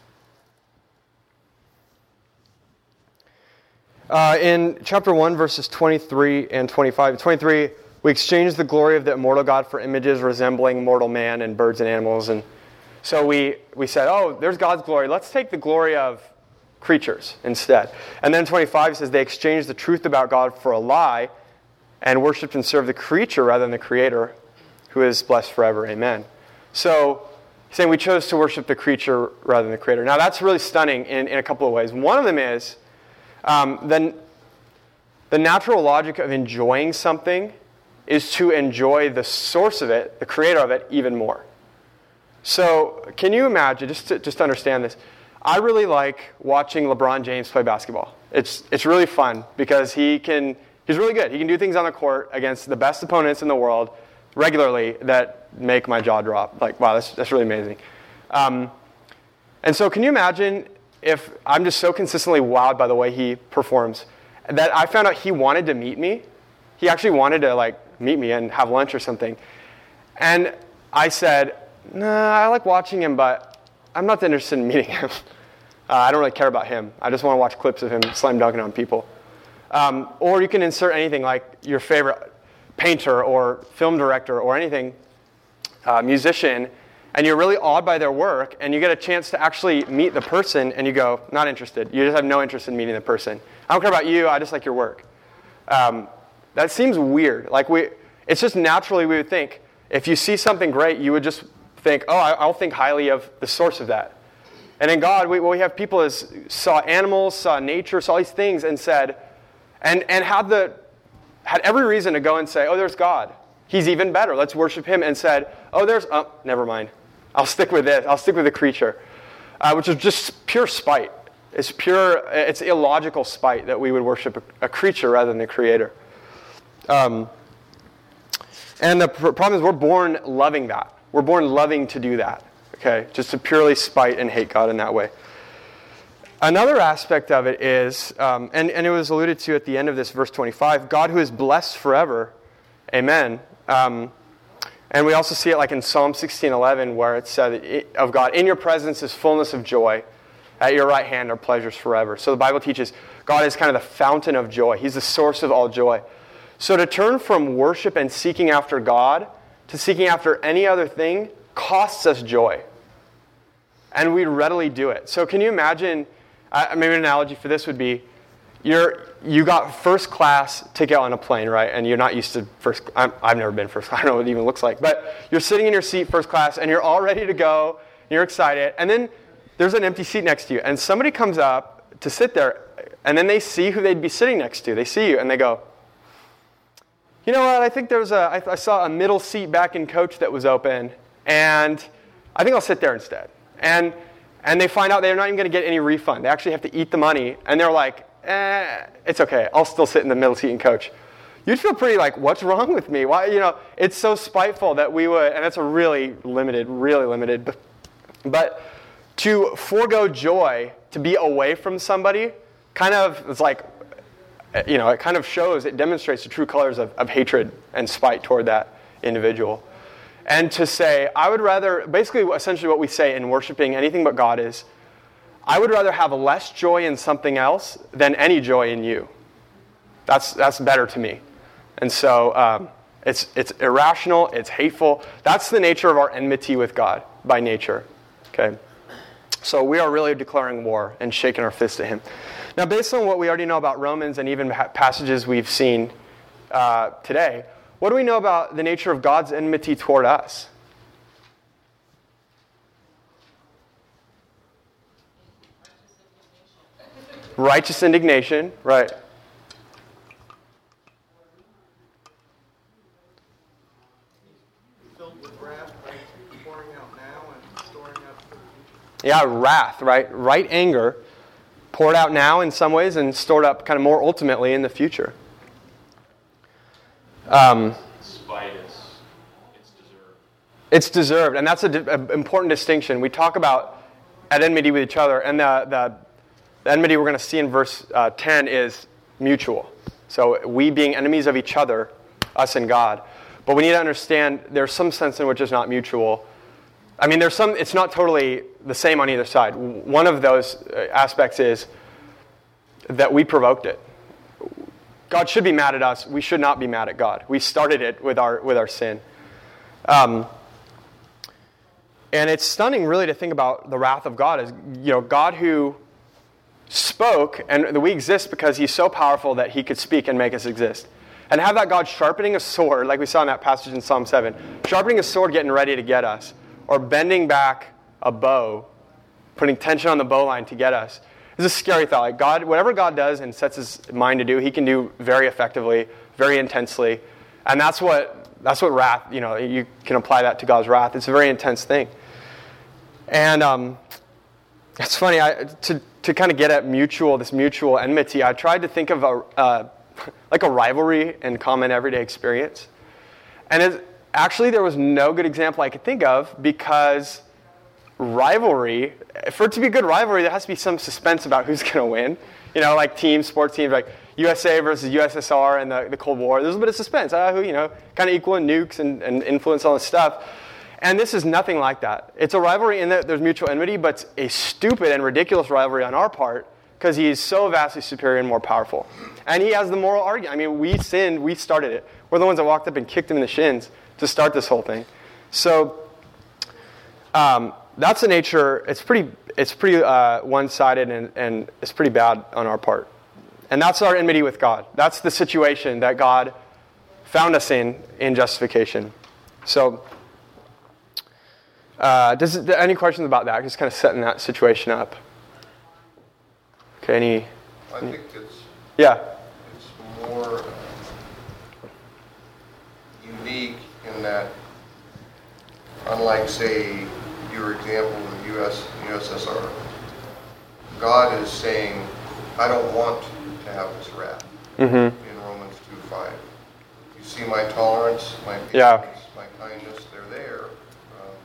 [SPEAKER 1] In chapter 1, verses 23 and 25. 23, we exchanged the glory of the immortal God for images resembling mortal man and birds and animals. And so we said, oh, there's God's glory. Let's take the glory of creatures instead. And then 25 says they exchanged the truth about God for a lie and worshipped and served the creature rather than the Creator, who is blessed forever. Amen. So he's saying we chose to worship the creature rather than the Creator. Now that's really stunning in a couple of ways. One of them is the natural logic of enjoying something is to enjoy the source of it, the creator of it, even more. So can you imagine, just to understand this, I really like watching LeBron James play basketball. It's really fun because he's really good. He can do things on the court against the best opponents in the world regularly that make my jaw drop. Like, wow, that's really amazing. And so can you imagine if I'm just so consistently wowed by the way he performs that I found out he wanted to meet me. He actually wanted to meet me and have lunch or something. And I said, nah, I like watching him, but I'm not that interested in meeting him. I don't really care about him. I just want to watch clips of him slam dunking on people. Or you can insert anything like your favorite painter or film director or anything, musician, and you're really awed by their work, and you get a chance to actually meet the person, and you go, not interested. You just have no interest in meeting the person. I don't care about you, I just like your work. That seems weird. It's just naturally we would think, if you see something great, you would just think, oh, I'll think highly of the source of that. And in God, what we have people is saw animals, saw nature, saw these things, and said, and had every reason to go and say, oh, there's God. He's even better. Let's worship him. And said, never mind. I'll stick with this. I'll stick with the creature, which is just pure spite. It's illogical spite that we would worship a creature rather than the creator. And the problem is we're born loving that. We're born loving to do that, okay? Just to purely spite and hate God in that way. Another aspect of it is, and it was alluded to at the end of this verse 25, God who is blessed forever, amen. And we also see it like in Psalm 16:11 where it said of God, in your presence is fullness of joy. At your right hand are pleasures forever. So the Bible teaches God is kind of the fountain of joy. He's the source of all joy. So to turn from worship and seeking after God to seeking after any other thing costs us joy. And we readily do it. So can you imagine, maybe an analogy for this would be, you got first class ticket on a plane, right? And you're not used to first. I've never been first class. I don't know what it even looks like. But you're sitting in your seat first class, and you're all ready to go. You're excited, and then there's an empty seat next to you, and somebody comes up to sit there, and then they see who they'd be sitting next to. They see you, and they go, you know what? I think I saw a middle seat back in coach that was open, and I think I'll sit there instead. And they find out they're not even going to get any refund. They actually have to eat the money, and they're like, it's okay. I'll still sit in the middle seat and coach. You'd feel pretty like, what's wrong with me? Why? It's so spiteful that we would, and it's a really limited. But to forego joy, to be away from somebody, kind of, it's like, it kind of shows, it demonstrates the true colors of hatred and spite toward that individual. And to say, I would rather, basically essentially what we say in worshiping anything but God is, I would rather have less joy in something else than any joy in you. That's better to me. And so it's irrational, it's hateful. That's the nature of our enmity with God by nature. Okay? So we are really declaring war and shaking our fist at him. Now, based on what we already know about Romans and even passages we've seen today, what do we know about the nature of God's enmity toward us? Righteous indignation, right.
[SPEAKER 11] Filled with wrath, pouring out now and storing up for the future.
[SPEAKER 1] Yeah, wrath, right? Right anger, poured out now in some ways and stored up kind of more ultimately in the future.
[SPEAKER 6] Spite it's deserved.
[SPEAKER 1] It's deserved, and that's an important distinction. We talk about at enmity with each other, and the enmity we're going to see in verse 10 is mutual. So we being enemies of each other, us and God. But we need to understand there's some sense in which it's not mutual. I mean, it's not totally the same on either side. One of those aspects is that we provoked it. God should be mad at us. We should not be mad at God. We started it with our sin. And it's stunning really to think about the wrath of God as, God who spoke, and we exist because he's so powerful that he could speak and make us exist. And have that God sharpening a sword, like we saw in that passage in Psalm 7, sharpening a sword getting ready to get us, or bending back a bow, putting tension on the bow line to get us. It's a scary thought. Like God, whatever God does and sets his mind to do, he can do very effectively, very intensely. And that's what wrath, you can apply that to God's wrath. It's a very intense thing. And it's funny, to kind of get at this mutual enmity, I tried to think of a rivalry in common everyday experience. And actually there was no good example I could think of, because rivalry, for it to be a good rivalry, there has to be some suspense about who's going to win. Like sports teams, like USA versus USSR and the Cold War. There's a bit of suspense. Kind of equaling nukes and influence all this stuff. And this is nothing like that. It's a rivalry in that there's mutual enmity, but it's a stupid and ridiculous rivalry on our part because he is so vastly superior and more powerful. And he has the moral argument. I mean, we sinned, we started it. We're the ones that walked up and kicked him in the shins to start this whole thing. So that's the nature. It's pretty one-sided and it's pretty bad on our part. And that's our enmity with God. That's the situation that God found us in justification. So any questions about that? Just kind of setting that situation up. Okay,
[SPEAKER 10] I think it's more unique in that, unlike, say, your example of USSR, God is saying, I don't want to have this wrath. In Romans 2:5. You see my tolerance, my patience, my kindness, they're there.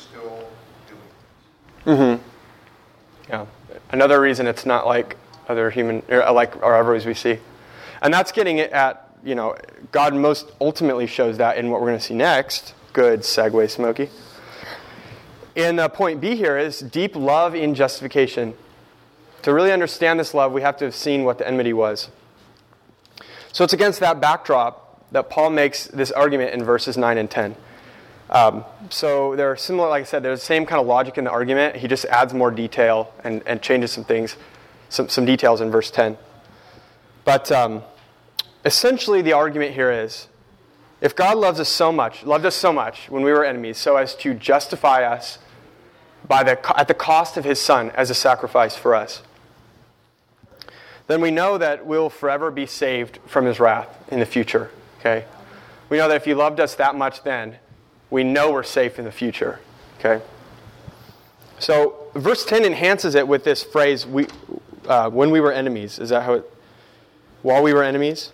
[SPEAKER 10] still doing this.
[SPEAKER 1] Yeah. Another reason it's not like other human, or like our other ways we see. And that's getting it at, God most ultimately shows that in what we're going to see next. Good segue, Smokey. And point B here is deep love in justification. To really understand this love, we have to have seen what the enmity was. So it's against that backdrop that Paul makes this argument in verses 9 and 10. So they're similar, like I said, there's the same kind of logic in the argument. He just adds more detail and changes some things, some details in verse 10. But essentially the argument here is, if God loved us so much when we were enemies, so as to justify us at the cost of his Son as a sacrifice for us, then we know that we'll forever be saved from his wrath in the future. Okay? We know that if he loved us that much then, we know we're safe in the future. Okay? So verse 10 enhances it with this phrase, when we were enemies. Is that how it... While we were enemies?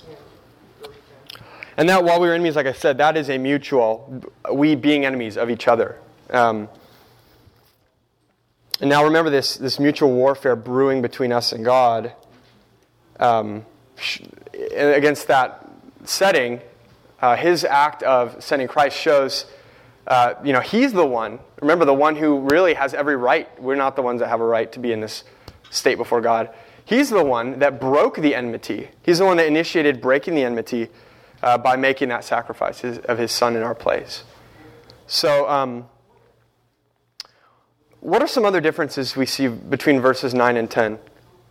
[SPEAKER 1] And that while we were enemies, like I said, that is a mutual, we being enemies of each other. And now remember this mutual warfare brewing between us and God. Against that setting, his act of sending Christ shows, he's the one, remember, the one who really has every right. We're not the ones that have a right to be in this state before God. He's the one that broke the enmity. He's the one that initiated breaking the enmity by making that sacrifice of his Son in our place. So, what are some other differences we see between verses 9 and 10?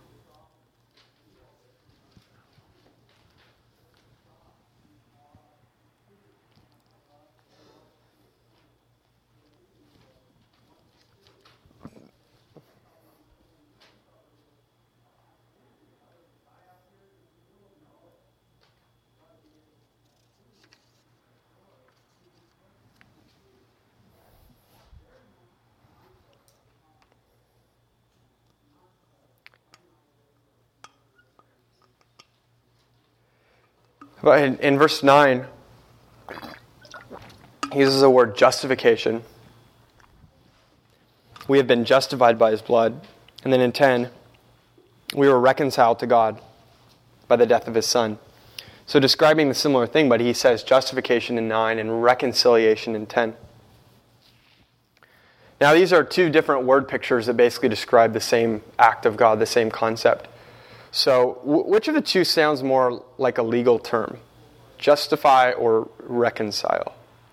[SPEAKER 1] But in verse 9, he uses the word justification. We have been justified by his blood. And then in 10, we were reconciled to God by the death of his Son. So describing the similar thing, but he says justification in 9 and reconciliation in 10. Now these are two different word pictures that basically describe the same act of God, the same concept. So, which of the two sounds more like a legal term? Justify or reconcile?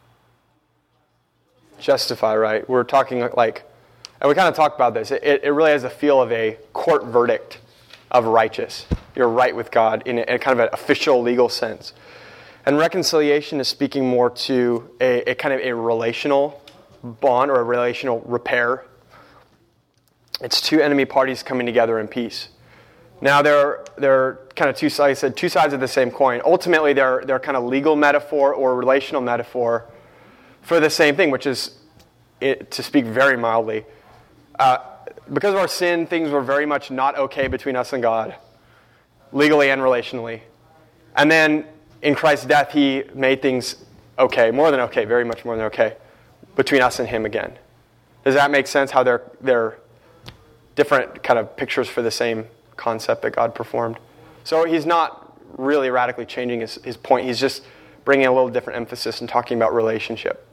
[SPEAKER 1] Justify, right? We're talking like, and we kind of talked about this, it really has a feel of a court verdict of righteous. You're right with God in a kind of an official legal sense. And reconciliation is speaking more to a kind of a relational bond or a relational repair. It's two enemy parties coming together in peace. Now, they're kind of two sides of the same coin. Ultimately, they're kind of legal metaphor or relational metaphor for the same thing, which is, to speak very mildly, because of our sin, things were very much not okay between us and God, legally and relationally. And then, in Christ's death, he made things okay, more than okay, very much more than okay, between us and him again. Does that make sense, how they're different kind of pictures for the same concept that God performed? So he's not really radically changing his point. He's just bringing a little different emphasis and talking about relationship.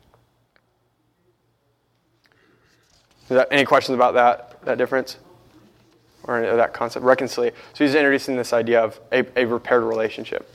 [SPEAKER 1] Any questions about that difference? Or that concept? Reconciliation. So he's introducing this idea of a repaired relationship.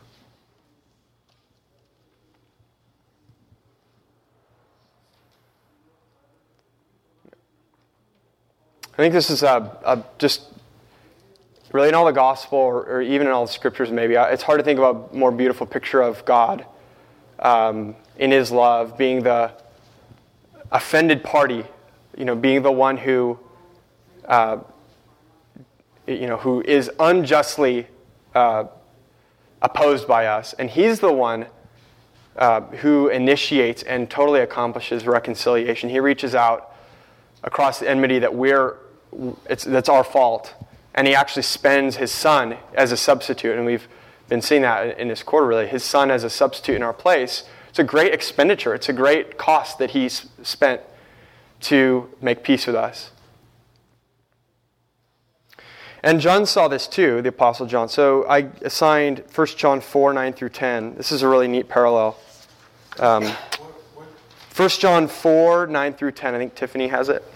[SPEAKER 1] I think this is just really in all the gospel, or even in all the scriptures maybe, it's hard to think of a more beautiful picture of God in his love, being the offended party, being the one who is unjustly opposed by us. And he's the one who initiates and totally accomplishes reconciliation. He reaches out across the enmity that's our fault. And he actually spends his Son as a substitute. And we've been seeing that in this quarter, really. His Son as a substitute in our place It's a great expenditure. It's a great cost that he's spent to make peace with us. And John saw this too, the Apostle John. So I assigned 1 John 4, 9 through 10. This is a really neat parallel. 1 John 4, 9 through 10. I think Tiffany has it.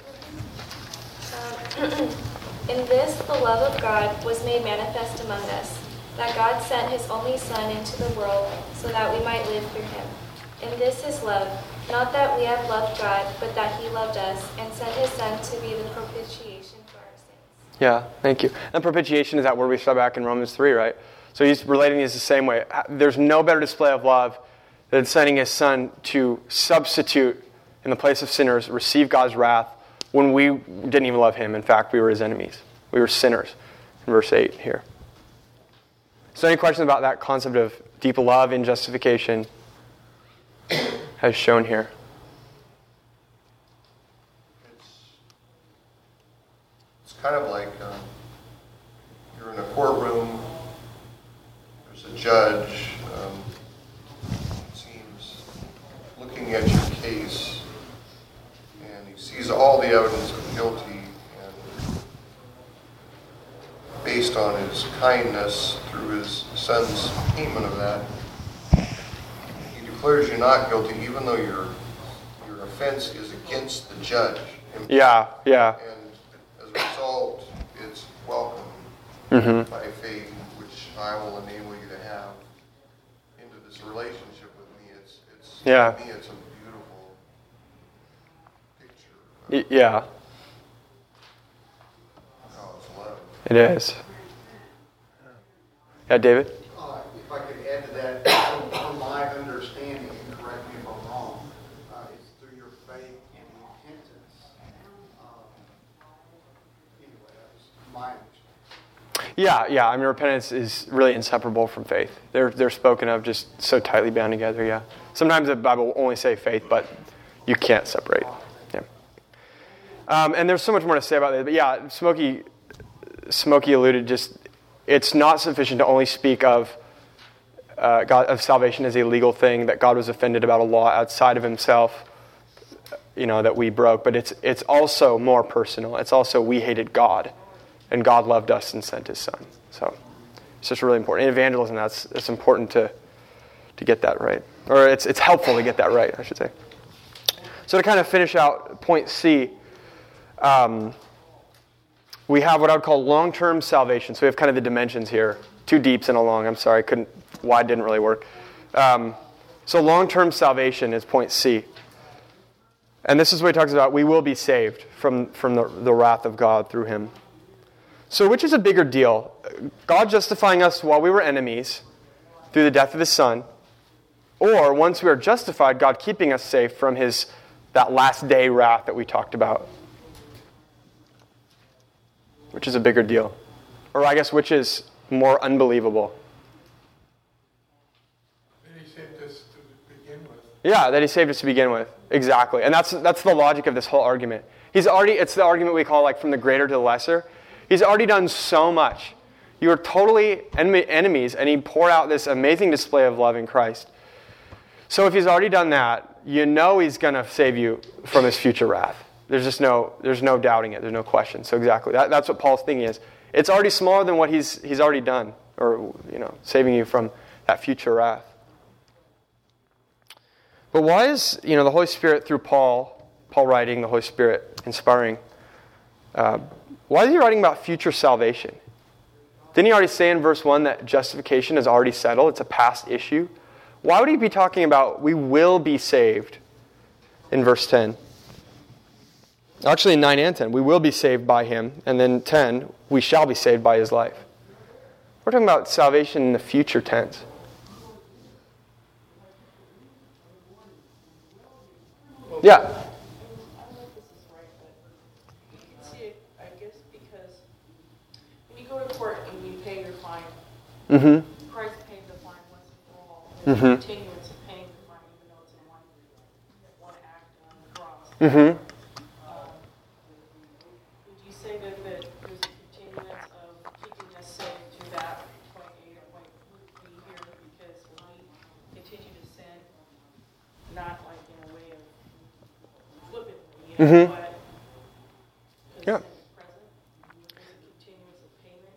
[SPEAKER 12] In this, the love of God was made manifest among us, that God sent his only Son into the world so that we might live through him. And this is love, not that we have loved God, but that he loved us and sent his Son to be the propitiation for our sins.
[SPEAKER 1] Yeah, thank you. And propitiation is that word we saw back in Romans 3, right? So he's relating these the same way. There's no better display of love than sending his Son to substitute in the place of sinners, receive God's wrath when we didn't even love him. In fact, we were his enemies. We were sinners, in verse 8 here. So any questions about that concept of deep love in justification as shown here?
[SPEAKER 10] It's kind of like you're in a courtroom, there's a judge, it seems, looking at your case, and he sees all the evidence of guilty, and based on his kindness through his Son's payment of that, he declares you not guilty, even though your offense is against the judge.
[SPEAKER 1] Yeah.
[SPEAKER 10] And as a result, it's welcome by faith, which I will enable you to have into this relationship with me. To me, it's a beautiful picture.
[SPEAKER 1] Yeah.
[SPEAKER 10] How it's loved.
[SPEAKER 1] It is. Yeah, David?
[SPEAKER 11] If I could add to that, from my understanding, and correct me if I'm wrong, it's through your faith and repentance. Anyway, that was my understanding.
[SPEAKER 1] Yeah. I mean, repentance is really inseparable from faith. They're spoken of just so tightly bound together, yeah. Sometimes the Bible will only say faith, but you can't separate. Yeah. And there's so much more to say about this, but yeah, Smokey alluded it's not sufficient to only speak of of salvation as a legal thing, that God was offended about a law outside of himself, that we broke, but it's also more personal. It's also we hated God, and God loved us and sent his Son. So it's just really important. In evangelism, it's important to get that right. Or it's helpful to get that right, I should say. So to kind of finish out point C, we have what I would call long-term salvation. So we have kind of the dimensions here. 2 deeps and a long. I'm sorry, wide didn't really work. So long-term salvation is point C. And this is what he talks about. We will be saved from the wrath of God through him. So which is a bigger deal? God justifying us while we were enemies through the death of his Son, or once we are justified, God keeping us safe from that last day wrath that we talked about? Which is a bigger deal? Or I guess which is more unbelievable?
[SPEAKER 3] That he saved us to begin with.
[SPEAKER 1] Yeah, that he saved us to begin with. Exactly. And that's the logic of this whole argument. It's the argument we call from the greater to the lesser. He's already done so much. You are totally enemies, and he poured out this amazing display of love in Christ. So if he's already done that, he's going to save you from his future wrath. There's no doubting it. There's no question. So exactly, that's what Paul's thinking is. It's already smaller than what he's already done, or saving you from that future wrath. But why is the Holy Spirit through Paul writing, the Holy Spirit inspiring? Why is he writing about future salvation? Didn't he already say in verse 1 that justification is already settled? It's a past issue. Why would he be talking about we will be saved in verse 10? Actually, in 9 and 10, we will be saved by him. And then 10, we shall be saved by his life. We're talking about salvation in the future tense. Yeah.
[SPEAKER 2] Go to court and you pay your fine.
[SPEAKER 1] Mm-hmm.
[SPEAKER 2] Christ paid the fine once and for all.
[SPEAKER 1] Mm-hmm.
[SPEAKER 2] There's continuance of paying the fine, even though it's in one act on the cross.
[SPEAKER 1] Mm-hmm.
[SPEAKER 2] Would you say that there's a continuance of keeping us safe to that point A or point B here? Because when we continue to sin,
[SPEAKER 1] Mm-hmm.
[SPEAKER 2] but
[SPEAKER 1] Yeah.
[SPEAKER 2] is it present? Is it continuous of payment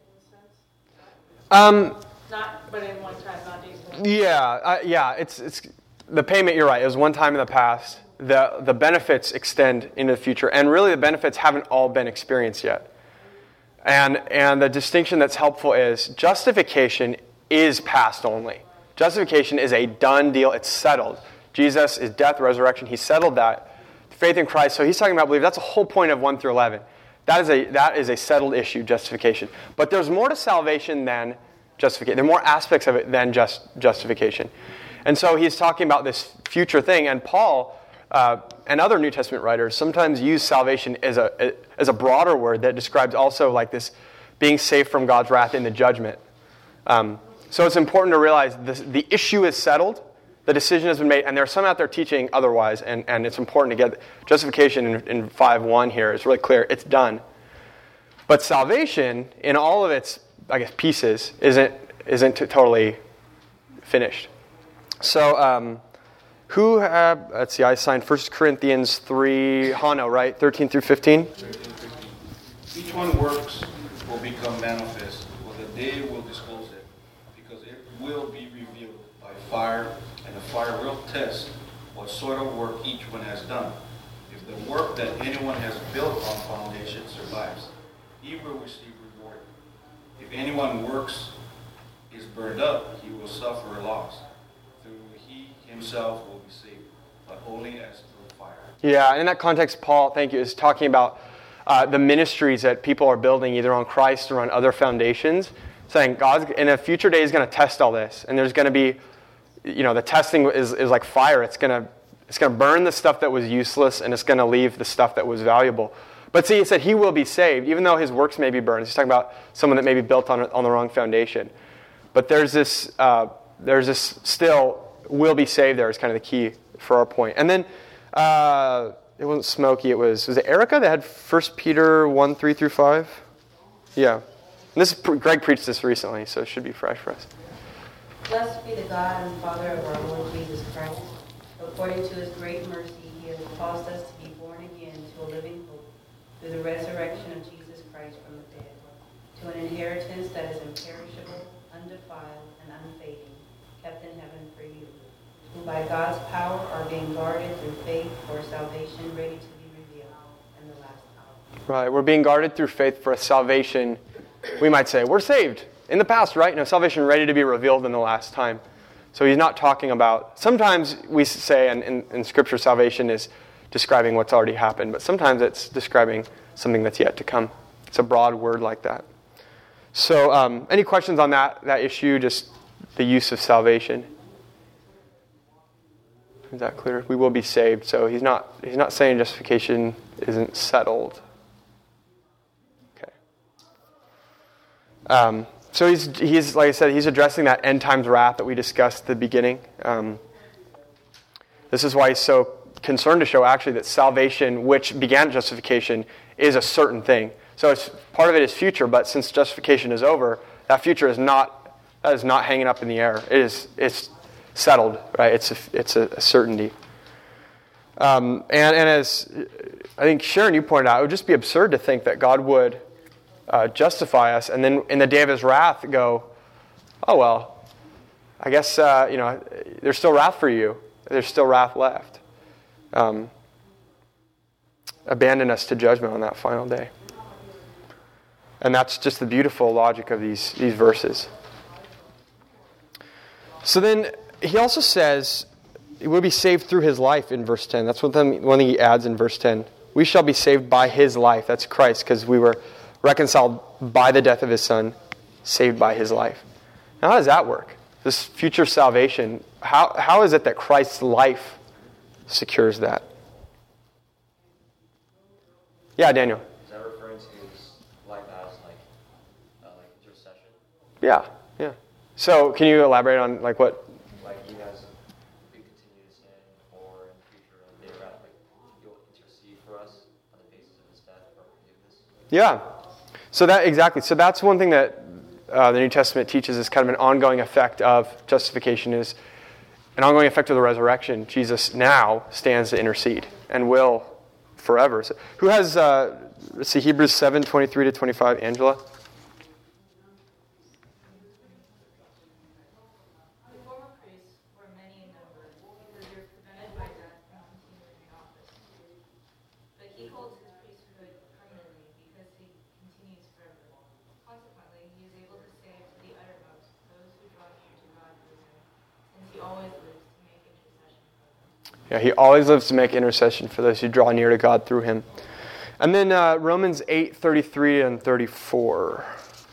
[SPEAKER 2] in a sense? Not, but in one time, not days later.
[SPEAKER 1] Yeah, it's the payment. You're right. It was one time in the past. The benefits extend into the future, and really the benefits haven't all been experienced yet. And the distinction that's helpful is justification is past only. Justification is a done deal. It's settled. Jesus, his death, resurrection, he settled that. Faith in Christ. So he's talking about belief. That's the whole point of 1 through 11. That is a settled issue, justification. But there's more to salvation than justification. There are more aspects of it than just justification. And so he's talking about this future thing. And Paul and other New Testament writers sometimes use salvation as a broader word that describes also like this being safe from God's wrath in the judgment. So it's important to realize the issue is settled, the decision has been made, and there are some out there teaching otherwise, and it's important to get justification in 5:1 here. It's really clear, it's done. But salvation, in all of its, I guess, pieces, isn't totally finished. So, let's see, I signed 1 Corinthians 3, Hano, right? 13 through 15?
[SPEAKER 13] 13 through 15. Each one works will become manifest, for the day will disclose it, because it will be revealed by fire, and the fire will test what sort of work each one has done. If the work that anyone has built on foundation survives, he will receive reward. If anyone works is burned up, he will suffer a loss. Through he himself will be saved, but only as through fire.
[SPEAKER 1] Yeah, in that context, Paul, thank you, is talking about the ministries that people are building either on Christ or on other foundations, saying God in a future day is going to test all this, and there's going to be, the testing is like fire. It's going to burn the stuff that was useless, and it's going to leave the stuff that was valuable. But see, he said he will be saved, even though his works may be burned. He's talking about someone that may be built on the wrong foundation. But there's this still will be saved there is kind of the key for our point. And then it wasn't Smokey, was it Erica that had 1 Peter 1, 3 through 5? Yeah. And Greg preached this recently, so it should be fresh for us.
[SPEAKER 8] Blessed be the God and Father of our Lord Jesus Christ. According to his great mercy, he has caused us to be born again to a living hope through the resurrection of Jesus Christ from the dead, to an inheritance that is imperishable, undefiled, and unfading, kept in heaven for you, who by God's power are being guarded through faith for salvation ready to be revealed in the last hour.
[SPEAKER 1] Right, we're being guarded through faith for a salvation. We might say, we're saved in the past, right? Salvation ready to be revealed in the last time. So he's not talking about, sometimes we say in Scripture salvation is describing what's already happened, but sometimes it's describing something that's yet to come. It's a broad word like that. So any questions on that issue, just the use of salvation? Is that clear? We will be saved. So he's not saying justification isn't settled. Okay. So he's like I said, he's addressing that end times wrath that we discussed at the beginning. This is why he's so concerned to show actually that salvation, which began at justification, is a certain thing. So part of it is future, but since justification is over, that future is not hanging up in the air. It's settled, right? It's a certainty. And as I think Sharon, you pointed out, it would just be absurd to think that God would justify us, and then in the day of his wrath go, oh well, I guess there's still wrath for you. There's still wrath left. Abandon us to judgment on that final day. And that's just the beautiful logic of these verses. So then he also says we'll be saved through his life in verse 10. That's one thing he adds in verse 10. We shall be saved by his life. That's Christ, because we were reconciled by the death of his son, saved by his life. Now, how does that work? This future salvation, how is it that Christ's life secures that? Yeah, Daniel.
[SPEAKER 5] Is that referring to his life as like intercession?
[SPEAKER 1] Yeah. So, can you elaborate on what?
[SPEAKER 5] Like he has a big continued sin, or in the future, and day wrath, he'll intercede for us on the basis of his death for forgiveness.
[SPEAKER 1] Yeah. So that's one thing that the New Testament teaches is kind of an ongoing effect of justification, is an ongoing effect of the resurrection. Jesus now stands to intercede and will forever. So who has, let's see, Hebrews 7, 23 to 25, Angela? Yeah, he always lives to make intercession for those who draw near to God through him. And then Romans 8, 33 and 34.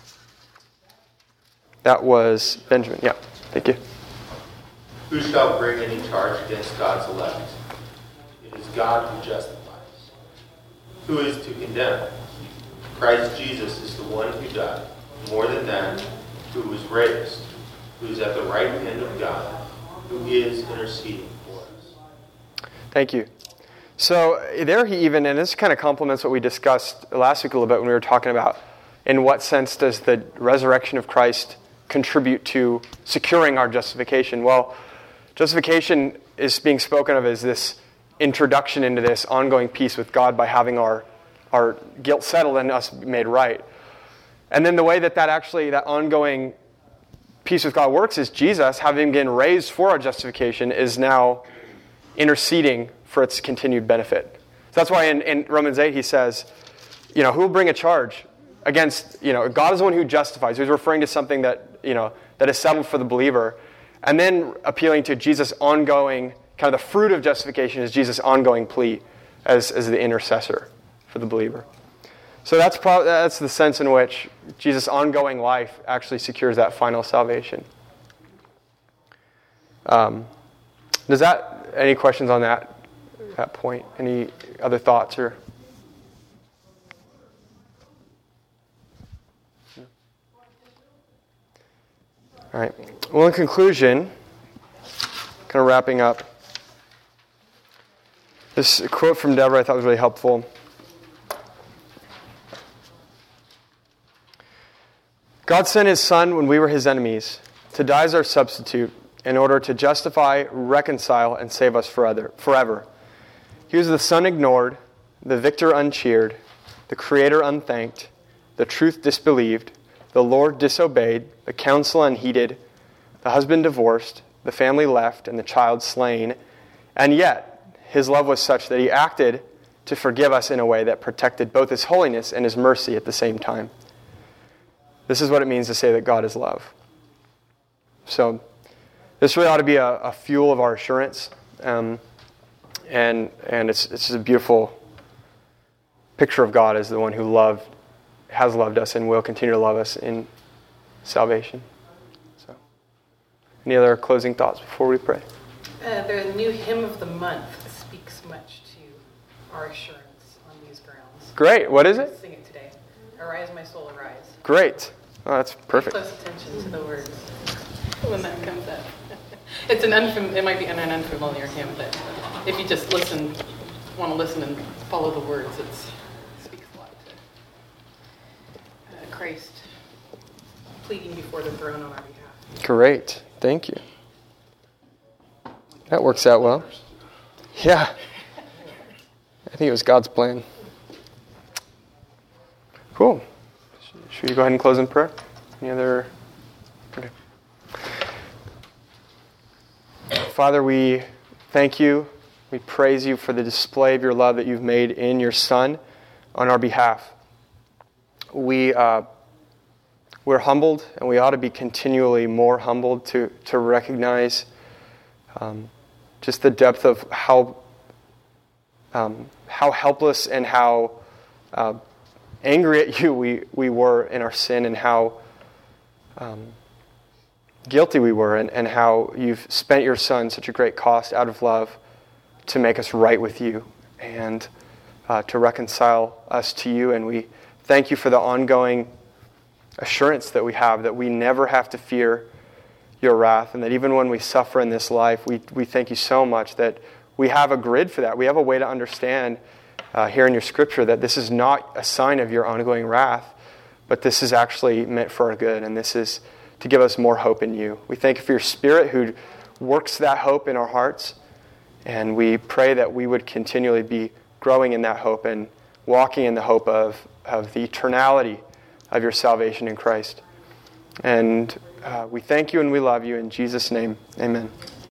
[SPEAKER 1] That was Benjamin. Yeah, thank you.
[SPEAKER 14] Who shall bring any charge against God's elect? It is God who justifies. Who is to condemn? Christ Jesus is the one who died, more than that, who was raised, who is at the right hand of God, who is interceding for us.
[SPEAKER 1] Thank you. So there he even, and this kind of complements what we discussed last week a little bit when we were talking about in what sense does the resurrection of Christ contribute to securing our justification. Well, justification is being spoken of as this introduction into this ongoing peace with God by having our guilt settled and us made right. And then the way that ongoing peace with God works is Jesus, having been raised for our justification, is now interceding for its continued benefit. So that's why in Romans 8 he says, who will bring a charge against, God is the one who justifies. He's referring to something that, that is settled for the believer. And then appealing to Jesus' ongoing, kind of the fruit of justification is Jesus' ongoing plea as the intercessor for the believer. So that's the sense in which Jesus' ongoing life actually secures that final salvation. Any questions on that point? Any other thoughts or? No? All right. Well, in conclusion, kind of wrapping up, this quote from Deborah I thought was really helpful. God sent his Son when we were his enemies to die as our substitute in order to justify, reconcile, and save us forever. He was the Son ignored, the victor uncheered, the Creator unthanked, the truth disbelieved, the Lord disobeyed, the counsel unheeded, the husband divorced, the family left, and the child slain. And yet, his love was such that he acted to forgive us in a way that protected both his holiness and his mercy at the same time. This is what it means to say that God is love. So, this really ought to be a fuel of our assurance, and it's just a beautiful picture of God as the one who has loved us and will continue to love us in salvation. So, any other closing thoughts before we pray?
[SPEAKER 9] The new hymn of the month speaks much to our assurance on these grounds.
[SPEAKER 1] Great. What is it?
[SPEAKER 9] Sing it today. Arise, my soul, arise.
[SPEAKER 1] Great. Oh, that's perfect.
[SPEAKER 9] Pay close attention to the words when that comes up. It might be an unfamiliar hymn, but if you just want to listen and follow the words, it speaks a lot to Christ pleading before the throne on our behalf.
[SPEAKER 1] Great. Thank you. That works out well. Yeah. I think it was God's plan. Cool. Should we go ahead and close in prayer? Any other? Okay. Father, we thank you. We praise you for the display of your love that you've made in your Son on our behalf. We're humbled, and we ought to be continually more humbled to recognize just the depth of how helpless and how angry at you we were in our sin, and how guilty we were, and how you've spent your Son such a great cost out of love to make us right with you and to reconcile us to you. And we thank you for the ongoing assurance that we have that we never have to fear your wrath, and that even when we suffer in this life, we thank you so much that we have a grid for that. We have a way to understand here in your scripture that this is not a sign of your ongoing wrath, but this is actually meant for our good, and this is to give us more hope in you. We thank you for your Spirit who works that hope in our hearts, and we pray that we would continually be growing in that hope and walking in the hope of the eternality of your salvation in Christ. And we thank you and we love you. In Jesus' name, amen.